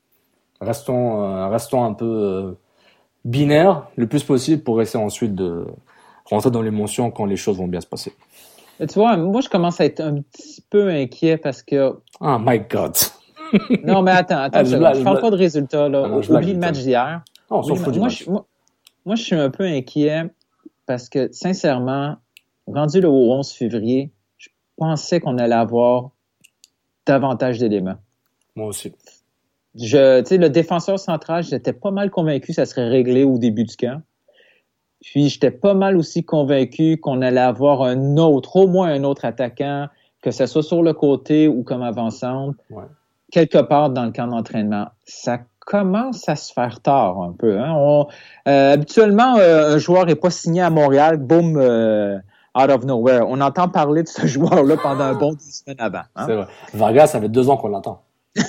restons, euh, restons un peu euh, binaires le plus possible pour essayer ensuite de rentrer dans l'émotion quand les choses vont bien se passer. Et tu vois, moi, je commence à être un petit peu inquiet parce que... Oh my God! Non, mais attends, attends, ah, je, je, je parle pas de résultats, là. Ah, Oublie le match d'hier. Non, on s'en fout du moi, match. Je, moi, moi, je suis un peu inquiet parce que, sincèrement, rendu le onze février, je pensais qu'on allait avoir davantage d'éléments. Moi aussi. Je, tu sais, le défenseur central, j'étais pas mal convaincu que ça serait réglé au début du camp. Puis, j'étais pas mal aussi convaincu qu'on allait avoir un autre, au moins un autre attaquant, que ce soit sur le côté ou comme avant-centre. Ouais. Quelque part dans le camp d'entraînement. Ça commence à se faire tard un peu. Hein? On, euh, habituellement, euh, un joueur n'est pas signé à Montréal, boum, euh, out of nowhere. On entend parler de ce joueur-là pendant un bon dix semaines avant. Hein? C'est vrai. Vargas, ça fait deux ans qu'on l'entend.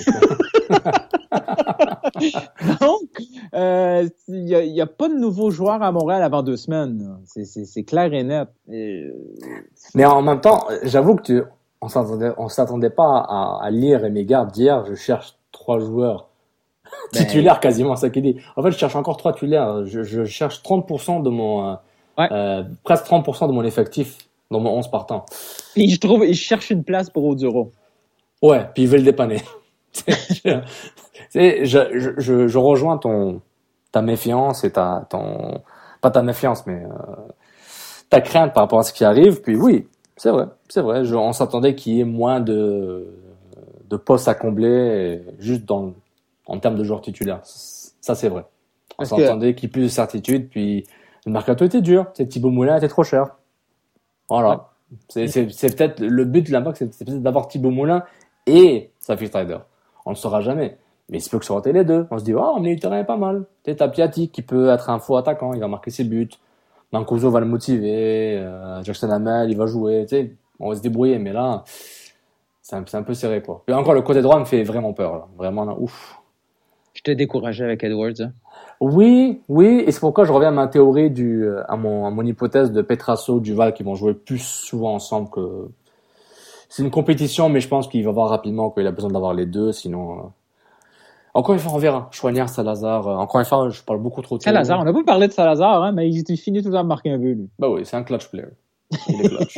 Donc, il euh, n'y a, a pas de nouveaux joueurs à Montréal avant deux semaines. C'est, c'est, c'est clair et net. Et... Mais en même temps, j'avoue que tu... On s'attendait, on s'attendait pas à, à lire Rémi Garde dire je cherche trois joueurs ben... titulaires quasiment, ça qu'il dit. En fait, je cherche encore trois titulaires. Je, je cherche trente pour cent de mon, ouais. euh, presque trente pour cent de mon effectif dans mon onze partant. Et je trouve, il cherche une place pour Oduro. Ouais, puis il veut le dépanner. je, je, je, je, je rejoins ton, ta méfiance et ta, ton, pas ta méfiance, mais, euh, ta crainte par rapport à ce qui arrive. Puis oui. C'est vrai, c'est vrai. Je, on s'attendait qu'il y ait moins de, de postes à combler, juste dans, en termes de joueurs titulaires. Ça, c'est vrai. On Parce s'attendait que... qu'il y ait plus de certitude, puis le mercato était dur. C'est Thibaut Moulin était trop cher. Voilà. Ouais. C'est, c'est, c'est peut-être, le but de l'impact, c'est, c'est peut-être d'avoir Thibaut Moulin et Safi Strider. On ne le saura jamais. Mais il se peut que ça aurait été les deux. On se dit, oh, mais le terrain est pas mal. Tu sais, t'as Piatti qui peut être un faux attaquant, il va marquer ses buts. Mancuso va le motiver, euh, Jackson Hamel, il va jouer, tu sais, on va se débrouiller, mais là, c'est un, c'est un peu serré, quoi. Et encore, le côté droit me fait vraiment peur, là. Vraiment, là, ouf. Je t'ai découragé avec Edwards, hein? Oui, oui, et c'est pourquoi je reviens à ma théorie du, à mon, à mon hypothèse de Petrasso, Duval, qui vont jouer plus souvent ensemble que, c'est une compétition, mais je pense qu'il va voir rapidement qu'il a besoin d'avoir les deux, sinon, euh... Encore une fois, on verra. Chouanière, Salazar. Euh, encore une fois, je parle beaucoup trop de Salazar, on n'a pas parlé de Salazar, hein, mais il, il finit tout le temps de marquer un but, lui. Bah oui, c'est un clutch player. Il est clutch.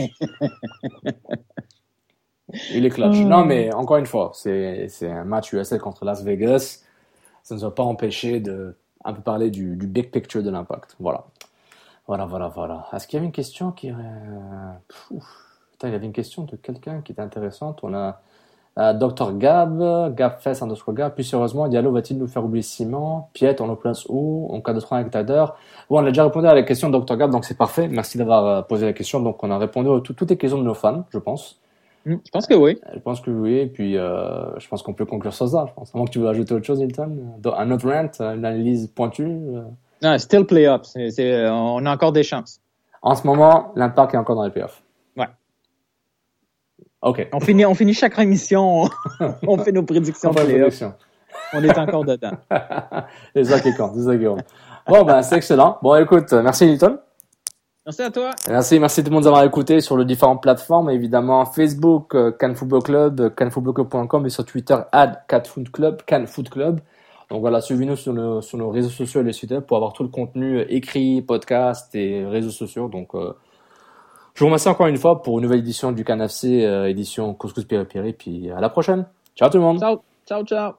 il est clutch. Mmh. Non, mais encore une fois, c'est, c'est un match U S L contre Las Vegas. Ça ne nous a pas empêché de un peu parler du, du big picture de l'impact. Voilà. Voilà, voilà, voilà. Est-ce qu'il y avait une question qui... Euh... Putain, il y avait une question de quelqu'un qui était intéressante. On a... Euh, docteur Gab, Gabfest, underscore Gab. Plus sérieusement, Diallo va-t-il nous faire oublier Simon? Piet, on le place où? En cas de trois avec Tyler? Bon, on a déjà répondu à la question de docteur Gab, donc c'est parfait. Merci d'avoir posé la question. Donc, on a répondu à tout, toutes les questions de nos fans, je pense. Mmh, je pense que oui. Je pense que oui. Et puis, euh, je pense qu'on peut conclure sur ça, je pense. À moins que tu veux ajouter autre chose, Hilton? Un autre rant, une analyse pointue? Euh... Non, still play-up. C'est, c'est, on a encore des chances. En ce moment, l'Impact est encore dans les playoffs. Ouais. OK. On finit, on finit chaque émission, on, on fait nos prédictions. On, prédictions. On est encore dedans. C'est ça qui compte, c'est ça qui compte. Bon, ben, c'est excellent. Bon, écoute, merci Hilton. Merci à toi. Merci, merci tout le monde d'avoir écouté sur les différentes plateformes. Évidemment, Facebook, euh, Cannes Football Club, cannes football club point com et sur Twitter, arobase cannes foot club, Cannes Foot Club. Donc voilà, suivez-nous sur nos, sur nos réseaux sociaux et les sites web pour avoir tout le contenu écrit, podcast et réseaux sociaux. Donc, euh, je vous remercie encore une fois pour une nouvelle édition du Cannes F C, euh, édition Couscous Piri Piri. Puis à la prochaine. Ciao tout le monde. Ciao, ciao, ciao.